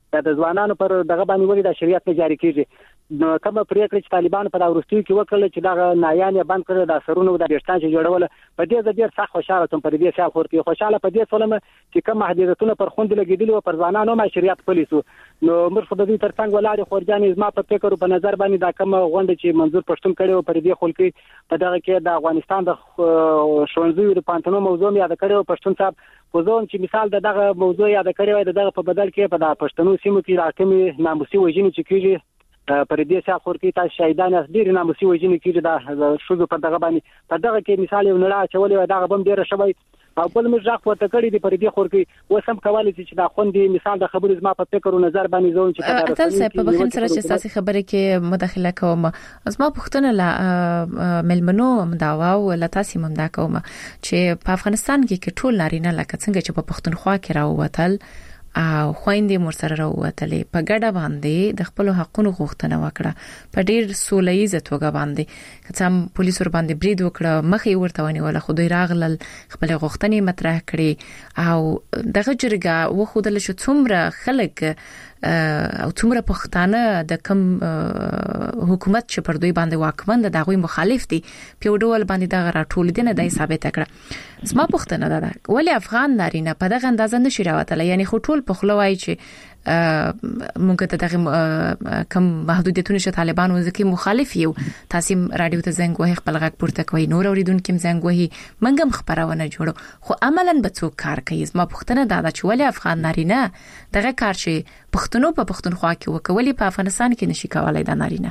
د ځوانانو پر دغه باندې ولې د شریعت نه جاری کیږي نو کوم پریکړه چې طالبان په داورستي کې وکړل چې دا نایان یې بند کړل د سرونو د ډیرشتان چې جوړول په دې ځدیر سخت خوشاله تم پر دې سیال خورتي خوشاله په دې سلام چې کوم محدودیتونه پر خوند لګیدل او پر ځوانانو ما شریعت پولیسو نو موږ په دې ترڅنګ ولاړ خورجانې زما په فکر او په نظر باندې دا کوم غونډه چې منظور پښتون کړي او پر دې خلکو په دغه کې د افغانستان د شونځي د پانتونو موضوع یاد کړو پښتون صاحب په ځون چې مثال دغه موضوع یاد کړی وای دغه په بدل کې په د پښتنو سیمو کې راکمي ناموسي وژنې چې کیږي پر دې څخه خورتي تاسو شهیدان ډیر ناموسي وژنې کیږي د شوزو په دغه باندې په دغه کې مثال یو نړۍ چولې دغه بم ډیر شوی او بل موږ ځخ ورته کړی دی پر دې خورتي وسم کولای چې دا خوندې مثال د خبرې زما په فکر او نظر باندې زون چې په تاسو په بخین سره چې تاسو خبرې کې مداخله کوم زما پښتنه لا ملمنو مداوا او لا تاسو ممدا کوم چې په افغانستان کې ټول نارینه لکه څنګه چې په پښتونخوا کې راووتل او خويندې مور سره راووتلې په ګډه باندې د خپل حقونو غوښتنه وکړه په ډیر سولهیزه توګه باندې کڅم پولیس ور باندې برید وکړه مخې ورته ونیول خو دوی راغلل خپل غوښتنې مطرح کړې او دغه جرګه و خودل شو څومره خلک او څومره پښتانه د کم حکومت چې پر دوی باندې واکمن د دغوی مخالف دي په ډول باندې دغه راټول دي نه دای ثابت کړه زما پښتنه ده ولی افغان نارینه په دغه اندازه نشي راوتل یعنی خو ټول په خلوای چې مونږ ته دغه کم محدودیتونه چې طالبان وځي مخالف یو تاسو رادیو ته زنګ وهي خپل غږ پورته کوي نور اوریدونکو زنګ وهي منګم خبرونه جوړو خو عملاً به څوک کار کوي زما پښتنه دا چې ولی افغان نارینه دغه کار چې پښتنو په پښتونخوا کې وکولي په افغانستان کې نشي کولای دا نارینه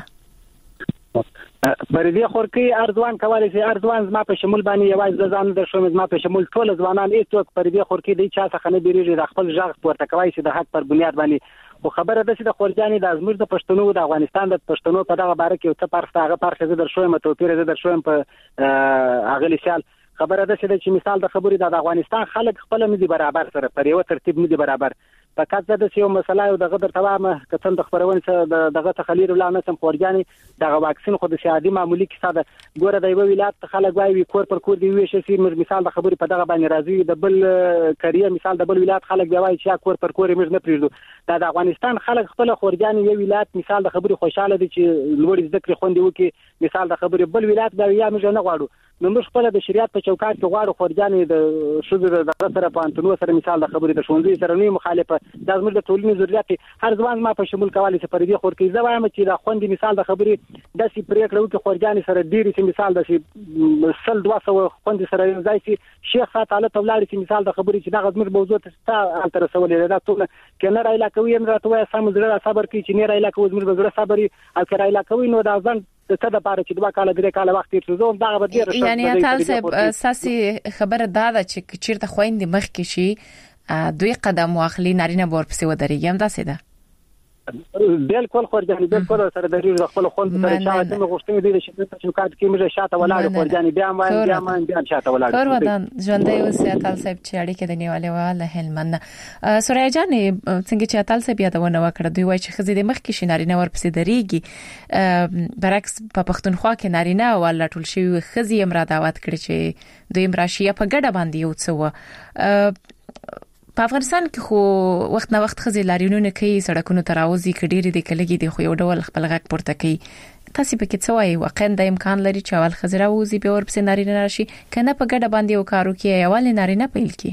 پر دې خور کې ارزوان کولای شي ارزوان زما په شمول باندې یوازې ځان د شوم زما په شمول ټول ځوانان هیڅوک پر دې خور کې د چا څخه نه بیریږي د خپل ځغ پورته کوي چې د حق پر بنیاد باندې خو خبره ده چې د خورجاني د ازمیر د پښتنو د افغانستان د پښتنو په دغه باره کې یو څه پرخ هغه پرخ زه در شوم توپیر زه در شوم په اغلی سال خبره ده چې مثال د خبرې د افغانستان خلک خپل نه دي برابر سره پر یو ترتیب نه دي برابر فقط د یو مسله او د غدر تمامه کتن د خبرونه چې دغه تخلیر ولا نه سم خورجاني دغه واکسین خو د سیادي معمولی کې ساده ګوره د یو ولایت خلک وایي کور پر کور دی وی شي مثال د خبرې په دغه باندې راځي د بل کریه مثال د بل ولایت خلک دی وایي چې کور پر کور موږ نه پریږدو د افغانستان خلک خپل خورجاني یو ولایت مثال د خبرې خوشاله دي چې لوړ ذکر خوندي وکي مثال د خبرې بل ولایت دا یا موږ نه غواړو نو موږ خپل د شریعت په چوکاټ کې غواړو خورجاني د شوزو د سره په انټونو سره مثال د خبرې د شونځي سره نه مخالفه د زموږ د ټولنې ضرورت هر ځوان ما په شمول کولای شي پر دې خور کې زه وایم چې د خوندې مثال د خبرې د سی پریکړه وکړي خورجاني سره ډیری چې مثال د سی سل دوه سو خوندې سره یو ځای شي شیخ تعالی تولاړي چې مثال د خبرې چې د غزمر موضوع ته تر رسولې دا ټول کنه راي لا کوي نه راته وای سم زړه صبر کوي چې نه راي لا کوي زمر زړه صبري او کرای لا کوي نو دا ځان د څه د پاره چې دوه کال درې کال وخت تیر شو دا به ډیر ښه یعنی تاسو اساسي خبره دا ده چې چیرته خويندې مخ کې شي دوی قدم واخلي نارینه بور پسې ودرېږي هم دا څه ده بالکل خورجاني بالکل سره د ډیر خپل خوند سره شاته موږ غوښتنه دي چې په چوکاټ کې موږ شاته ولاړ خورجاني بیا ما بیا ما بیا شاته ولاړ کور ودان ژوندې اوسه تل صاحب چې اړیکه د نیولې واله هلمن سوریا جان څنګه چې تل صاحب یادونه وکړه دوی وایي چې خزې د مخ کې شنارینه ور پسې درېږي برعکس په پښتونخوا کې نارینه ولا ټول شي خزې امر دعوت کړي چې دوی مراشیه په ګډه باندې یو څه په افغانستان کې خو وخت نه وخت خزي لارینونه کوي سړکونو تراوزي کډيري د کلګي د خو یو ډول خپل غږ پورته کوي تاسو په کې څه وایي واقعا د امکان لري چې اول خزي راوزي به ور پسې نارینه راشي کنه په ګډه باندې یو کارو کې اول نارینه پیل کی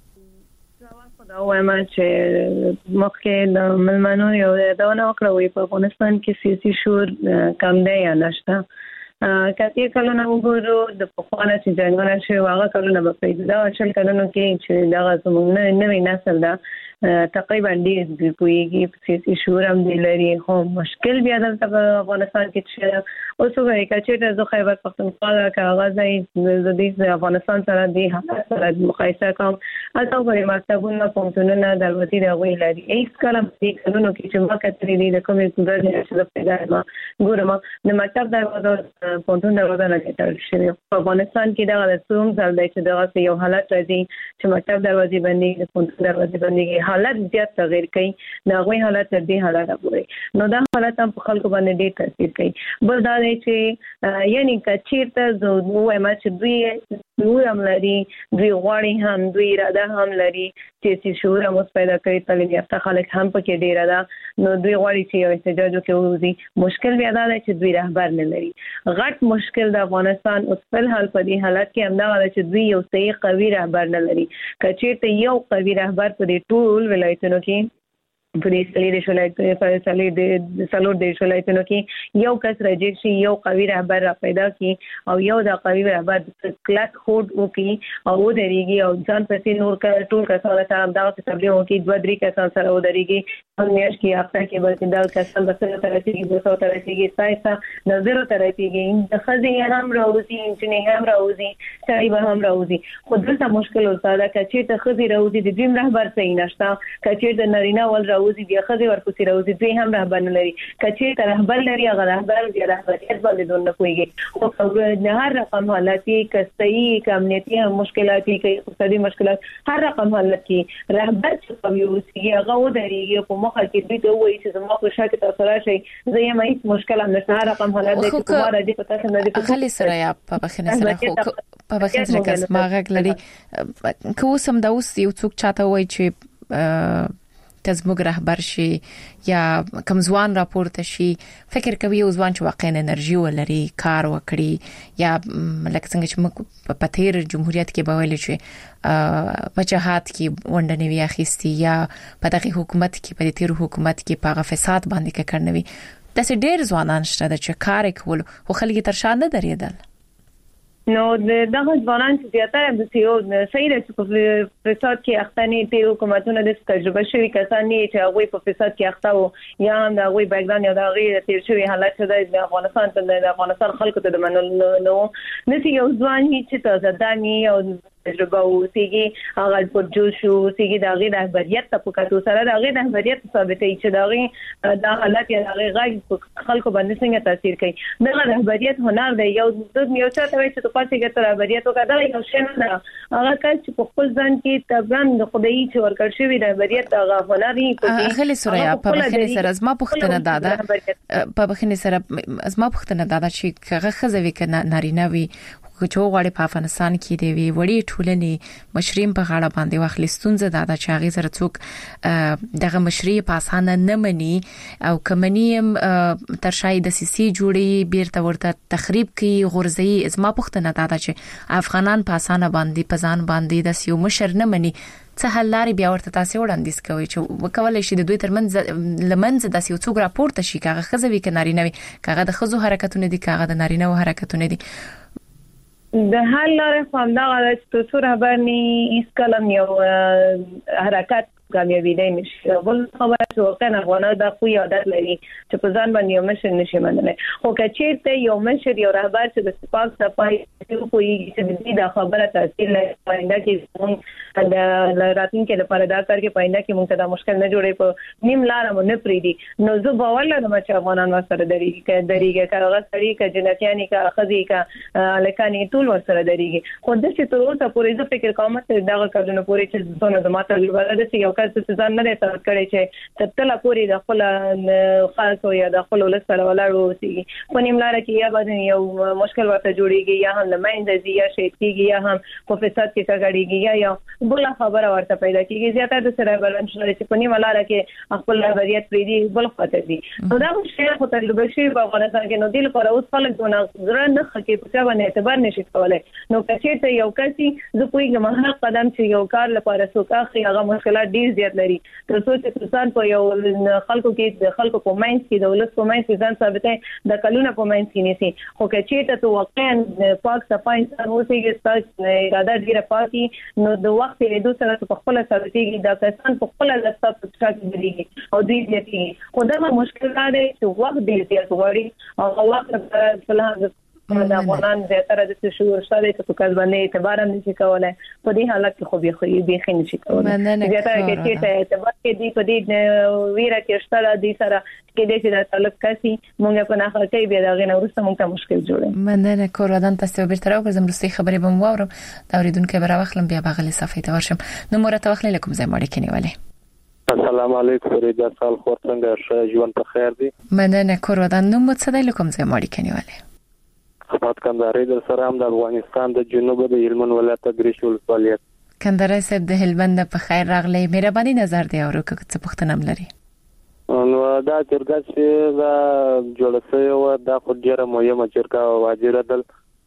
دا وایم چې مخکې د ملمنو یو دا نه وکړوي په افغانستان کې سیاسي شور کم دی یا نشته کله کله نو وګورو د پخوانه چې جنګونه شي واغه کله به پیدا شل کله نو کې چې دا زموږ نه نوې نسل دا تقریبا ډېر کویږي سیاسي شور هم دی لري خو مشکل بیا د افغانستان کې چې اوس وګورئ چې د خیبر پختونخوا کاغذ د افغانستان سره د حالت سره مقایسه کوم اته وګورئ مکتبونه پونتونه دروازې د وی لري هیڅ کله د قانونو کې چې مکتبې دي د کومې ګذر چې د پیدا ما ګورم د مکتب دروازه پونتون دروازه نه کېدل شي په افغانستان کې دا د څوم ځل دی چې دا یو حالت راځي چې مکتب دروازې باندې د پونتون دروازې باندې حالت زیات تغیر کوي دا غوي حالت تر دې حالت راغوري نو دا حالت هم په خلکو باندې ډېر تاثیر کوي بل دا دی چې یعنی کچیرته زه وایم چې دوی نور هم لري دوی غواړي هم دوی اراده هم لري سیاسي شعور هم پیدا کوي، تعلیم یافته خلک هم پکې ډیر ده، نو دوی غواړي چې یو احتجاج وکړي. مشکل بیا دا دی چې دوی رهبر نه لري. غټ مشکل د افغانستان اوس په حال په دې حالت کې هم دا دی چې دوی یو صحیح قوي رهبر نه لري. کچېرته یو قوي رهبر په دې ټول ولایتونو کې په دې سلیده شولایتونو په سلیده سلور د شولایتونو کې یو کس راځي چې یو قوي رهبر را پیدا کړي او یو د قوي رهبر کلک هوډ وکړي او ودرېږي او ځان پسې نور کړ ټول کسان سره دا تبلیغ وکړي، دوه درې کسان سره ودرېږي او میاش کې هفته کې به دا کسان به سره تر رسیدي دوه سوه تر رسیدي سایسا نظر تر رسیدي د خزې هم راوځي انجنیر هم راوځي سړي به هم راوځي. خو دلته مشکل وساده کچې ته خزې راوځي د دیم رهبر صحیح نشته، کچې د نارینه ول راوځي بیا خزې ورپسې راوځي دوی هم رهبر نه لري. کچې ته رهبر لري هغه رهبر بیا رهبریت باندې دون نه کوي. خو نه هر رقم حالتي کستۍ کمنیتي مشکلات کې اقتصادي مشکلات هر رقم حالت کې رهبر چې کوي اوسي هغه ودرېږي په مخه کې دوی ته وایي چې زما په شاکه تاسو راشي زه یم هیڅ مشکل هم نشته. هر رقم حالت کې کومه راځي په تاسو نه دي خالي سره یا په بخنه سره خو په بخنه سره کس ما غږ لري که اوسم دا اوس یو څوک چاته وایي چې تزموږ رهبر شي یا کمزوان راپورته شي، فکر کوي یو ځوان چې واقعا انرژي ولري کار وکړي یا لکه څنګه چې موږ په تیر جمهوریت کې به ویل چې په جهاد کې ونډه نیوي اخیستي یا په دغه حکومت کې په تیر حکومت کې په فساد باندې کې کړنوي. د سې ډېر ځوانان شته چې کار کول خو خلک تر شان نه درېدل. نو دغه ځوانان چې زیاتره د سیو صحیح د فساد کې اختنی ته حکومتونه د تجربه شوی کسان نه چې هغه په فساد کې اخته وو یا هم هغه بیک ګراوند یا هغه تیر شوی حالت د افغانستان ته د افغانستان خلکو ته د منلو نو نسی یو ځوان چې تازه دانی او تجربه او سیګي هغه په جوش او سیګي د هغه رهبریت ته په کتو سره د هغه رهبریت ثابتې چې د هغه د حالت یا هغه غږ خلکو باندې څنګه تاثیر کوي. د رهبریت هنر دی یو د یو څه ته چې په څه کې تر رهبریت وکړه یو شی نه هغه کله چې په خپل ځان کې تبان د خدای چې ورکړ شوی رهبریت هغه هنر یې په خلی سوریا په بخنه سره زما پختنه دادا په بخنه سره زما پختنه دادا چې هغه خزوي کنه نارینه وي چې وغواړي په افغانستان کې دی وی وړي ټولنې مشریم په غاړه باندې واخلستونځ دادا چې هغه سره څوک دغه مشري په اسانه نه مني او کمنیم تر شای د سیسي جوړي بیرته ورته تخریب کوي غورځي. ازما پختنه دادا چې افغانان په اسانه باندې په ځان باندې د سیو مشر نه مني څه حل لري بیا ورته تاسو وړاندیز کوي چې وکولای شي د دوی ترمنځ لمنځ د سیو څوک راپورته شي کاغه خزوي کناري نه وي کاغه د خزو حرکتونه دي کاغه د نارینه و حرکتونه دي. د حل لاره هم دا غواړي چې څو رهبرني هیڅ کلم یو حرکت کامیابی دی نشي. بل خبره چې واقعا افغانان د خو عادت لري چې په ځان باندې یو مشر نشي منلی. خو کچېرته یو مشر یو رهبر چې د سپاک صفای کوي چې د خبره تاثیر لري پاینده کې موږ د راتلونکي لپاره دا کار کې پاینده کې موږ ته دا مشکل نه جوړي په نیم لار مو نه پریدي. نو زه باور لرم چې افغانان ورسره درېږي کې درېږي کاغه سړي کې جنتیانی کا خزي کا لکاني ټول ورسره درېږي. خو د څه تر اوسه پورې زه فکر کوم چې دا کارونه پورې چې زونه د ماته لپاره د یو چې ځان نه تر کړی چې تل پورې د خپل خاصو یا د خپل ولسره ولاړو سي په نیم لار کې یا باندې یو مشکل ورته جوړيږي یا هم لمنځ دي یا شېتيږي یا هم په فساد کې کاږي یا یا بل خبره ورته پیدا کیږي. زیاتره د سره بلند شوی چې په نیم لار کې خپل رهبریت پری دي بل خاطر دي. نو دا شی خو تجربه شي په افغانستان کې نو دل پر اوس خلک دونه زړه نه خکې په څه باندې اعتبار نشي کولای. نو کچې ته یو کسي زه کوی ګمه قدم چې یو کار لپاره سوکاخي هغه مشکلات ډیر زیات لري. تر څو چې ځان په یو خلکو کې د خلکو په ماینس کې د ولس په ماینس کې ځان ثابتې د کلونه په ماینس کې نيسي. خو کچې ته تو واقعا پاک صفای انسان اوسېږي ستاسو اراده ډیره پاتې نو د وخت له دوه سره په خپل ثابتېږي د کسان په خپل لاسته په څاګ دیږي او دوی دې خو دا مشکل دا دی چې وخت دې زیات غواړي او وخت سره فلان د افغانان زیاتره د شعور شته چې په کار باندې اعتبار هم نشي کولای. په دې حالت کې خو به خو به خې نشي کولای. زیاتره کې چې اعتبار کې دی په دې ویره کې شته د سره کې دې چې د تعلق کسي مونږ په نه خلک به دا غنه ورسته مونږ ته مشکل جوړي. مننه کورادان تاسو به تر اوسه زموږ خبرې بم وورم دا اوریدونکو به راوخلم بیا بغل صفحه ته ورشم نو مرته وخت لیکم زه مړ کې نیولې. السلام علیکم فريده سال خورتنګ ښه ژوند په خیر دی. مننه کورادان نو مت صدای لیکم زه مړ کې نیولې. خدمت کندهاري در سره هم د افغانستان د جنوب د هلمند ولایت ګریش ولسوالیت. کندهار صاحب د هلمند په خیر راغلی، مهرباني نظر دی اورو که څه پوښتنه لري. نو دا جرګه چې دا جوړه شوې و دا خو ډیره مهمه جرګه و، واجب دل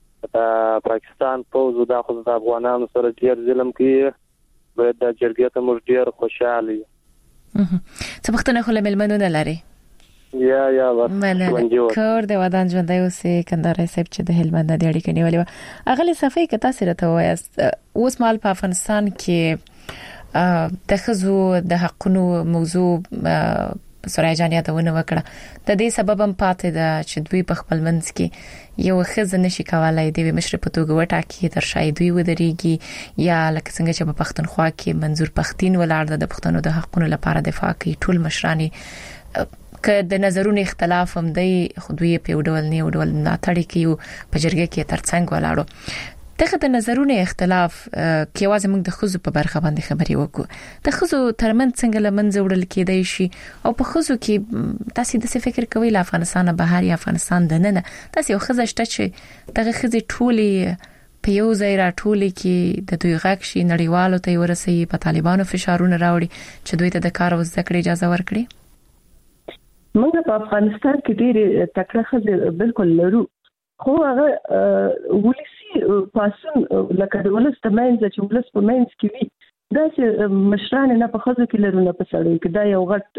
پاکستان پوز دا خو د افغانانو سره ډیر ظلم کوي، باید دا جرګه ته موږ ډیر خوشاله یو. څه پوښتنه خو له ملمنو نه لري؟ یا یا ورته کور د ودان ژوندۍ اوسې کندهار صاحب چې د هلمند د اړیکې نیولې و. اغلی صفای که تاسو راته وایاست اوس مال په افغانستان کې د ښځو د حقونو موضوع سورای جان یادونه وکړه، د دې سبب هم پاتې ده چې دوی په خپل منځ کې یو ښځه نشي کولای د مشر په توګه وټاکي تر شاید دوی ودرېږي، یا لکه څنګه چې په پښتونخوا کې منظور پښتين ولاړ د پښتنو د حقونو لپاره دفاع کوي، ټول مشرانی که د نظرونو اختلاف هم دی خو دوی په ډول نه ډول ناتړي کیو په جرګه کې ترڅنګ ولاړو. دغه د نظرونو اختلاف کې واځي موږ د خزو په برخه باندې خبرې وکړو، د خزو ترمن څنګه لمنځه وړل کېدای شي او په خزو کې تاسو د څه فکر کوئ له افغانستان بهر یا افغانستان د نه نه تاسو یو خزه شته چې دغه خزې ټولي په یو ځای را ټولي کې د دوی غږ شي نړیوالو ته ورسي، په طالبانو فشارونه راوړي چې دوی ته د کار او زده کړې اجازه ورکړي؟ موږ په افغانستان کې ډېر تکړه خلک بالکل لرو، خو هغه ولسی پاسون لکه د ولس د منځ چې ولس په منځ کې وي دا چې مشران نه په خزو کې لرو نه په سړی کې دا یو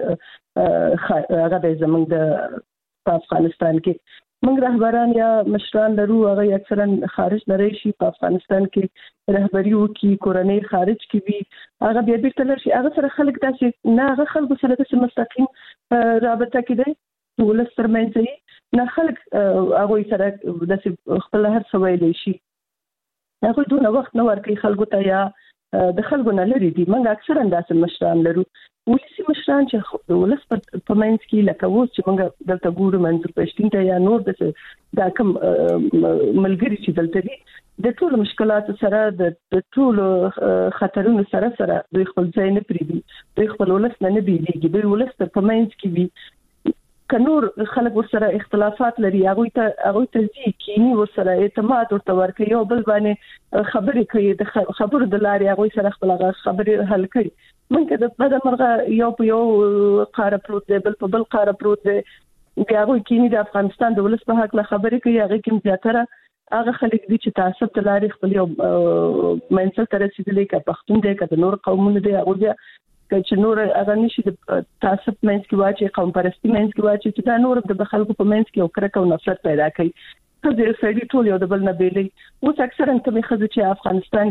غټ هغه د زمونږ د افغانستان کې موږ رهبران یا مشران لرو، هغه اکثرا خارج لري شي، په افغانستان کې رهبری وکي کورنۍ خارج کې وي، هغه بیا بیرته لري، هغه سره خلک داسې نه هغه خلکو سره د مستقیم رابطه کې دی ولس ترمنځ نه خلک هغه سره د خپل هر څه ویلی شي، هغه دونه وخت نه ورکوي خلکو ته یا د خلکو نه لري دي. موږ اکثرا داسې مشران لرو، ولسی مشران چې د ولس په منځ کې لکه اوس چې موږ دلته ګورو منظور پښتين ته یا نور د دا کوم ملګری چې دلته دي د ټولو مشکلاتو سره د ټولو خطرونو سره سره دوی خپل ځای نه پریږدي، دوی خپل ولس نه نه بیلیږي، دوی ولس په منځ کې وي که نور خلک ورسره اختلافات لري هغه ته هغه ته ځي کینی ورسره اعتماد ورته ورکوي او بل باندې خبرې کوي، د خبرو د لارې هغه سره خپل خبرې حل کوي. مونږ د بده مرغه یو په یو قاره پروت دی بل په بل قاره پروت دی، بیا هغه کینی د افغانستان د ولس په حق له خبرې کوي، هغه کوم زیاتره هغه خلک دي چې تعصب د لارې خپل یو منځ ته رسیدلي که پښتون دی که د نور قومونو دی هغه چې نور هغه نشي د تعصب منځ کې واچي قوم پرستی منځ کې واچي چې دا نور د خلکو په منځ کې یو کرکه او نفرت پیدا کوي. خځې سړي ټول یو د بل نه بیلې اوس اکثرا کومې خځې چې افغانستان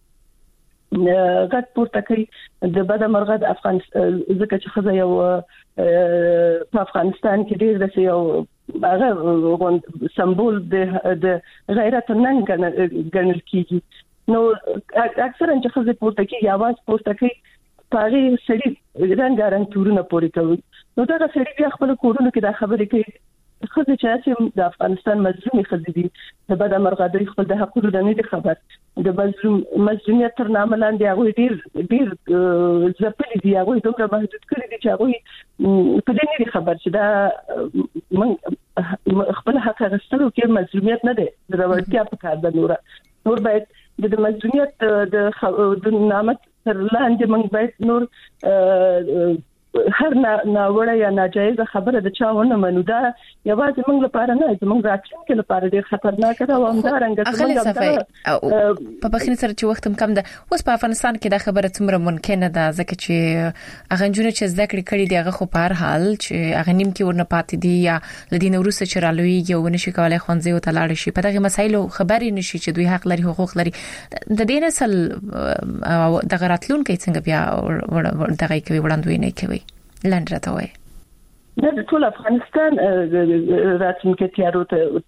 کې غټ پورته کوي د بده مرغه د افغانستان ځکه چې خځه یو په افغانستان کې ډېر د یو هغه سمبول د غیرت نن ګڼل کیږي، نو اکثرا چې خځې پورته کوي आवाज پورته کوي پاره سړي رنګارنګ تورونه پوري کوي، نو دا سړي بیا خپل کورونو کې دا خبرې کوي. خځې چې د افغانستان مظلومي خځې دي د بده مرغه دوی خپل د حقوقو د نه دي خبر، د مظلوم مظلومیت تر نامه لاندې هغه ډیر ډیر ځپلي دي، هغه دومره محدود کړی دي چې هغه په دې نه دي خبر چې دا من خپل حق غوښتلو کې مظلومیت نه دی د راوړتیا په کار د نور نور باید د مظلومیت د نامه تر لاندې موږ باید نور هر ناوړه یا ناجایز خبره د چا ونه منو، دا یوازې موږ لپاره نه زموږ راتلونکي لپاره ډیر خطرناک ده او همدارنګه په بخښنې سره چې وخت کم ده اوس په افغانستان کې دا خبره څومره ممکنه ده ځکه چې هغه جنونه چې زده کړې کړي دي هغه خو په هر حال چې هغه نیم کې ورنه پاتې دي یا لدین وروسته چې رالويږي او نشي کولای خوانځي او تلاړ شي په دغه مسایلو خبرې نشي چې دوی حق لري حقوق لري، د دې نسل د راتلونکي څنګه بیا دغه کوي وړاندوینه کوي لاندې راته نه د ټول افغانستان راتلونکي تیارو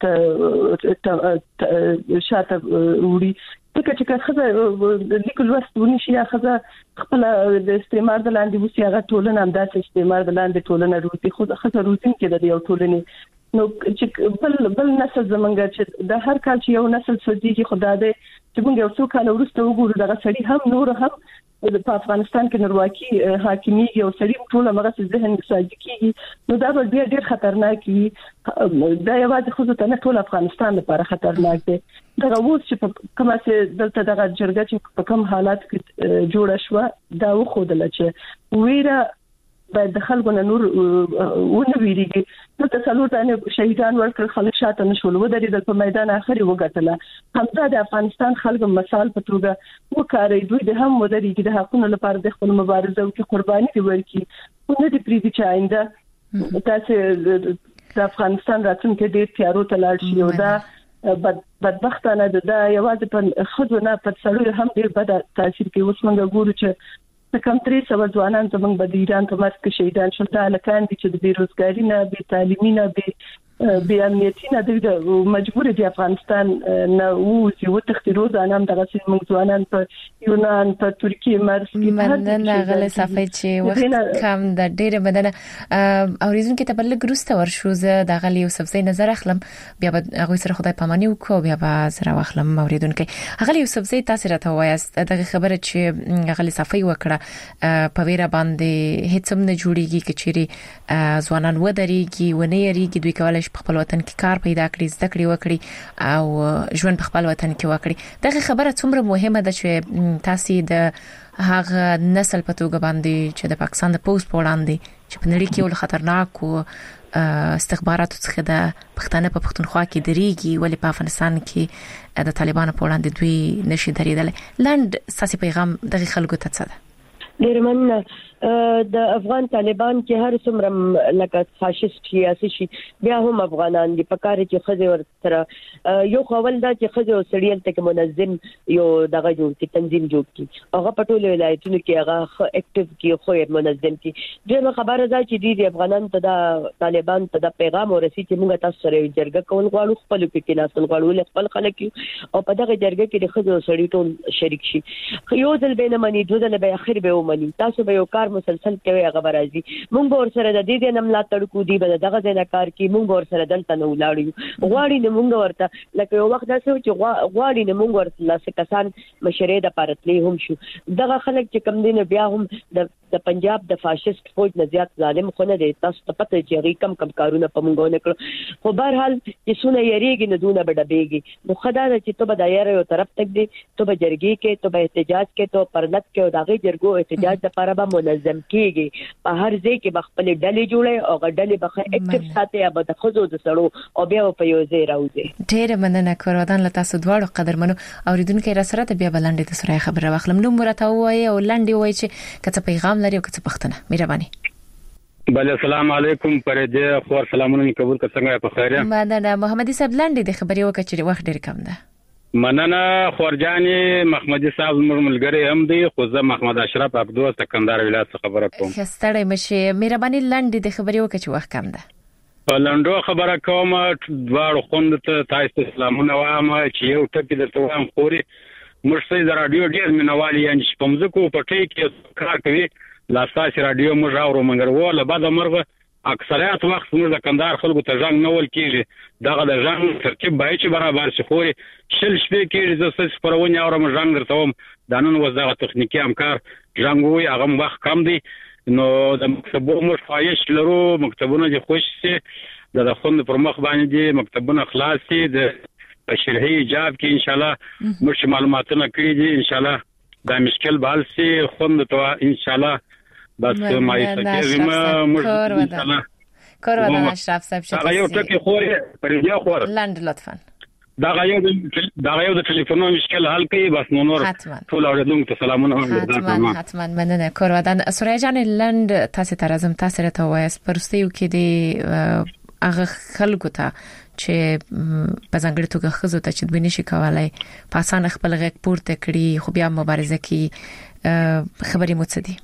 ته شاته وړي ځکه چې خزه لیکل لوست ونشي یا خزه خپل د استعمار د لاندې وسی هغه ټولنه همداسې استعمار د لاندې ټولنه روزي خو خزه روزي کې د یو ټولنې نو چې بل بل نسل زمونږ چې د هر کال چې یو نسل سوځي خدای دې چې موږ یو څو کال وروسته وګورو دغه سړي هم نور هم په افغانستان کې نړیواکي حاکمیت یو سړي ټول هغه ذهن ساجي کیږي نو دا به ډېر ډېر خطرناک وي دا یوازې خو ته نه ټول افغانستان لپاره خطرناک دی دا اوس چې کومه چې دلته دغه جرګه چې په کوم حالات کې جوړه شو دا وخودل چې ویره باید د خلکو نه نور ونه ویریږي نو تاسو ته شهیدان ورکړل خلک شاته نشول و د په میدان اخري وګټله همدا د افغانستان خلکو مثال په توګه وکړي دوی د هم ودرېږي د حقونو لپاره د خپل مبارزه او کې قرباني دی ورکړي نو د پریدي چاینده تاسو د افغانستان راتلونکي ډېر تیارو ته لاړ شي او دا بد بدبختانه ده یوازې په خودونه په څلور هم ډېر بد تاثیر کوي اوس موږ ګورو چې کم ترې سو ځوانان زمونږ د ایران په مرکز کې شهیدان شول دا لکان دي چې د بیروزګاری نه بي تعلیمي نه بي بي امنیتي نه د مجبور دي افغانستان نه وځي او تختی روزانه هم دغه موږ ځوانان په یونان په ترکیه مرز کې مننه غل صفای چې وخت کم د ډیره بدنه اوریزون کې تبلغ ګروسته ورشو زه د غلی یوسف زین نظر اخلم بیا به هغه سره خدای پامانی وکړو بیا به سره واخلم اوریدون کې غلی یوسف زین تاسو راته وایست دغه خبره چې غلی صفای وکړه په ویره باندې هیڅ هم نه جوړیږي چې چیرې ځوانان ودرېږي ونه یریږي دوی کولای په خپل وطن کې کار پیدا کړي زده کړې وکړي او ژوند په خپل وطن کې وکړي دغه خبره څومره مهمه ده چې تاسو د هغه نسل په توګه باندې چې د پاکستان د پوز په وړاندې چې په نړۍ کې یو خطرناک او استخباراتو څخه د پښتنه په پښتونخوا کې درېږي ولی په افغانستان کې د طالبانو په وړاندې دوی نشي درېدل لاند ساسي پیغام دغه خلکو ته څه ده ډېر مننه د افغان طالبان کې هر څومره لکه فاشیست سیاسي شي بیا هم افغانان دي په کار کې خځه ورته یو خول دا چې خځه او سړیل ته منظم یو دغه جوړ کی تنظیم جوړ کی هغه په ټولو ولایتونو کې هغه اکټیو کی خو منظم کی دغه خبره ده چې دي افغانان ته د طالبان ته د پیغام ورسي چې موږ تاسو سره جرګه کول غواړو خپل کې ناسل غواړو خپل خلک او په دغه جرګه کې د خځه او سړی ټول شریک شي یو ځل به نه مني دوه ځل به اخر به ومني تاسو به یو کار مسلسل کوي هغه راځي مونږ ور سره د دې نه ملاتړ کو دی به دغه ځای نه کار کوي مونږ ور سره دلته نه ولاړو غواړي نه مونږ ورته لکه یو وخت داسې چې غواړي نه مونږ ورته لاس کسان مشرې د پارتلی هم شو دغه خلک چې کم دین بیا هم د د پنجاب د فاشیست فوج نه زیات ظالم خونه دي تاسو ته پته چې کم کم کارونه په مونږ نه کړو خو بهر حال چې سونه یریږي نه دونه بډبېږي نو خدای چې ته به دایره یو طرف تک دي ته به جرګي کې ته به احتجاج کې ته پرلط کې دغه جرګو احتجاج د لپاره به منظم کیږي په هر ځای کې بخپل ډلې جوړي او غډلې بخه اکټیو ساتي به د خزو د سړو او بیا په یو ځای راوځي ډېر مننه کورودان له تاسو دواړو قدرمنو اوریدونکو را سره بیا بلندې د سره خبره واخلم نو مرته وای او لنډي وای چې کته پیغام لري او کته پښتنه مهرباني بله السلام علیکم پرې خور سلامونه قبول کړه څنګه په خیره مننه محمدي صاحب لنډي د خبرې وکړي چې وخت ډېر کم ده مننه خورجاني محمدي صاحب ملګری هم دی خو زه محمد اشرف عبدو سکندر ولایت خبره کوم خستړې مشه مهرباني لنډي د خبرې وکړي چې وخت کم ده لنډو خبره کوم دواړو خوند ته تاسو سلامونه وایم چې یو ټکی درته وایم خوري مرسي د رادیو ډیر مینوالي یعنی چې پمزکو پټي کې کار کوي لاساس رادیو موږ اورو مګر وله بعد مرغه اکثریت وخت موږ د کندهار خلکو ته ځنګ نول کیږي دغه د ځنګ ترکیب به چې برابر شي خوري شل شپې کېږي د څه پرونی اورم ځنګ درته وم د نن وځ دغه تخنیکی امکار ځنګ وي هغه وخت کم دی نو د مکتبو مش خواهش لرو مکتبونه دي خوش سي د خوند پر مخ باندې دي مکتبونه خلاصي د شرحي جواب کې ان شاء الله مش معلوماتونه کړی دي ان شاء الله دا مشکل بحال سي خوند ته ان شاء الله بس ما یې ما مش ان شاء الله کورودان اشرف صاحب شکر دا یو ټکی خوري پرېږه خور لاند لطفا دا غيو دا غيو د ټلیفون مشکل حل کوي بس نو نور ټول اوریدونکو ته سلامونه حتما حتما مننه کورودان سوریا جان لاند تاسو ته راځم تاسو ته وایس پرستیو کې دی هغه خلکو ته چې په ځانګړي توګه خزو ته چې دوی نشي کولای په اسانه خپل غږ پورته کړي خو بیا مبارزه کوي خبري مو څه دي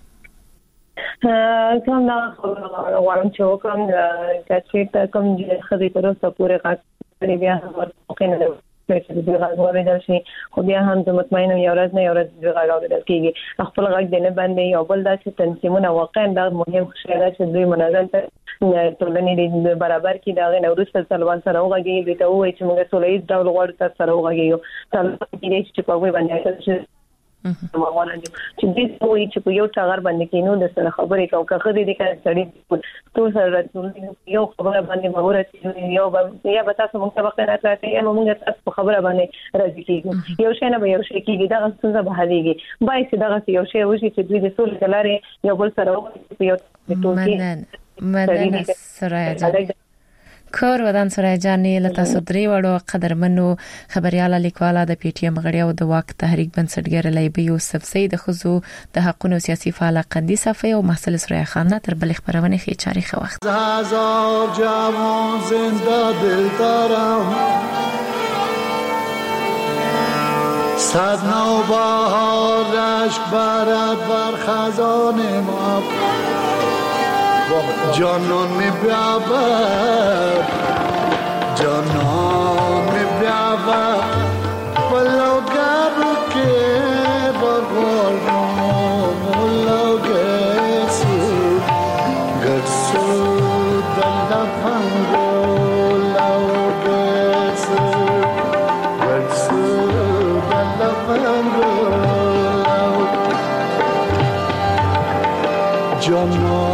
کوم دا غواړم چې وکم چې ته کوم چې خدای تر اوسه پورې غاټ بیا ورته نه چې د غږ اوریدل شي خو بیا هم زه مطمئنه یو ورځ نه یو ورځ د غږ اوریدل کیږي خپل غږ د نه باندې یو بل داسې تنظیمونه واقعا د مهم شی ده چې دوی منظم ټولنې د برابر کې دا غي نورس سلوان سره وغږیږي ته وایي چې موږ سولې ډول غوړ تر سره وغږیږو تل کې چې په وې باندې چې ماونه چې دې وایي چې په یو ټاغر باندې کې نو د سره خبرې کوم که خدي دې کار سړی ټول سره یو خبره باندې مهورت یو یا به تاسو موږ سبق نه راځي یا موږ تاسو خبره باندې راځي کیږي یو شی نه به یو شی کیږي دا څنګه به حلېږي بای چې دا یو شی وشي چې دوی د ټول کلارې یو بل سره یو مننه مننه سرایا جان کور ودان سرایا جان له تاسو درې وړو قدرمنو خبرياله لیکواله د پی ټی ایم غړي او د واک تحریک بنسټګر لیبي یوسف سید خزو د حقونو سیاسي فعال قندي صفه او محصل سرایا خان تر بل خبرونه خي چاري خو وخت هزار جوان زنده دل دارم صد نوبهار رشک برد بر خزان ما جانان می بیابد جانان می بیابد ولو گرو که بگوار ولو گرسو گرسو دل پنگو لو گرسو گرسو دل پنگو لو جانان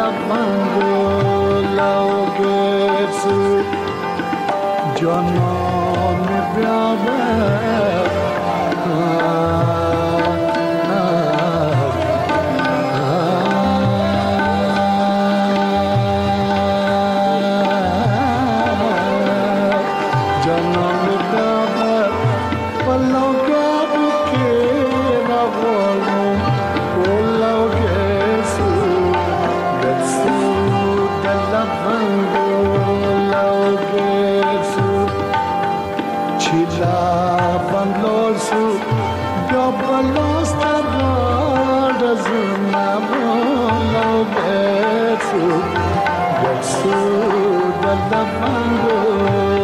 لبنگو لوگرسو جانان بیاور Get so the love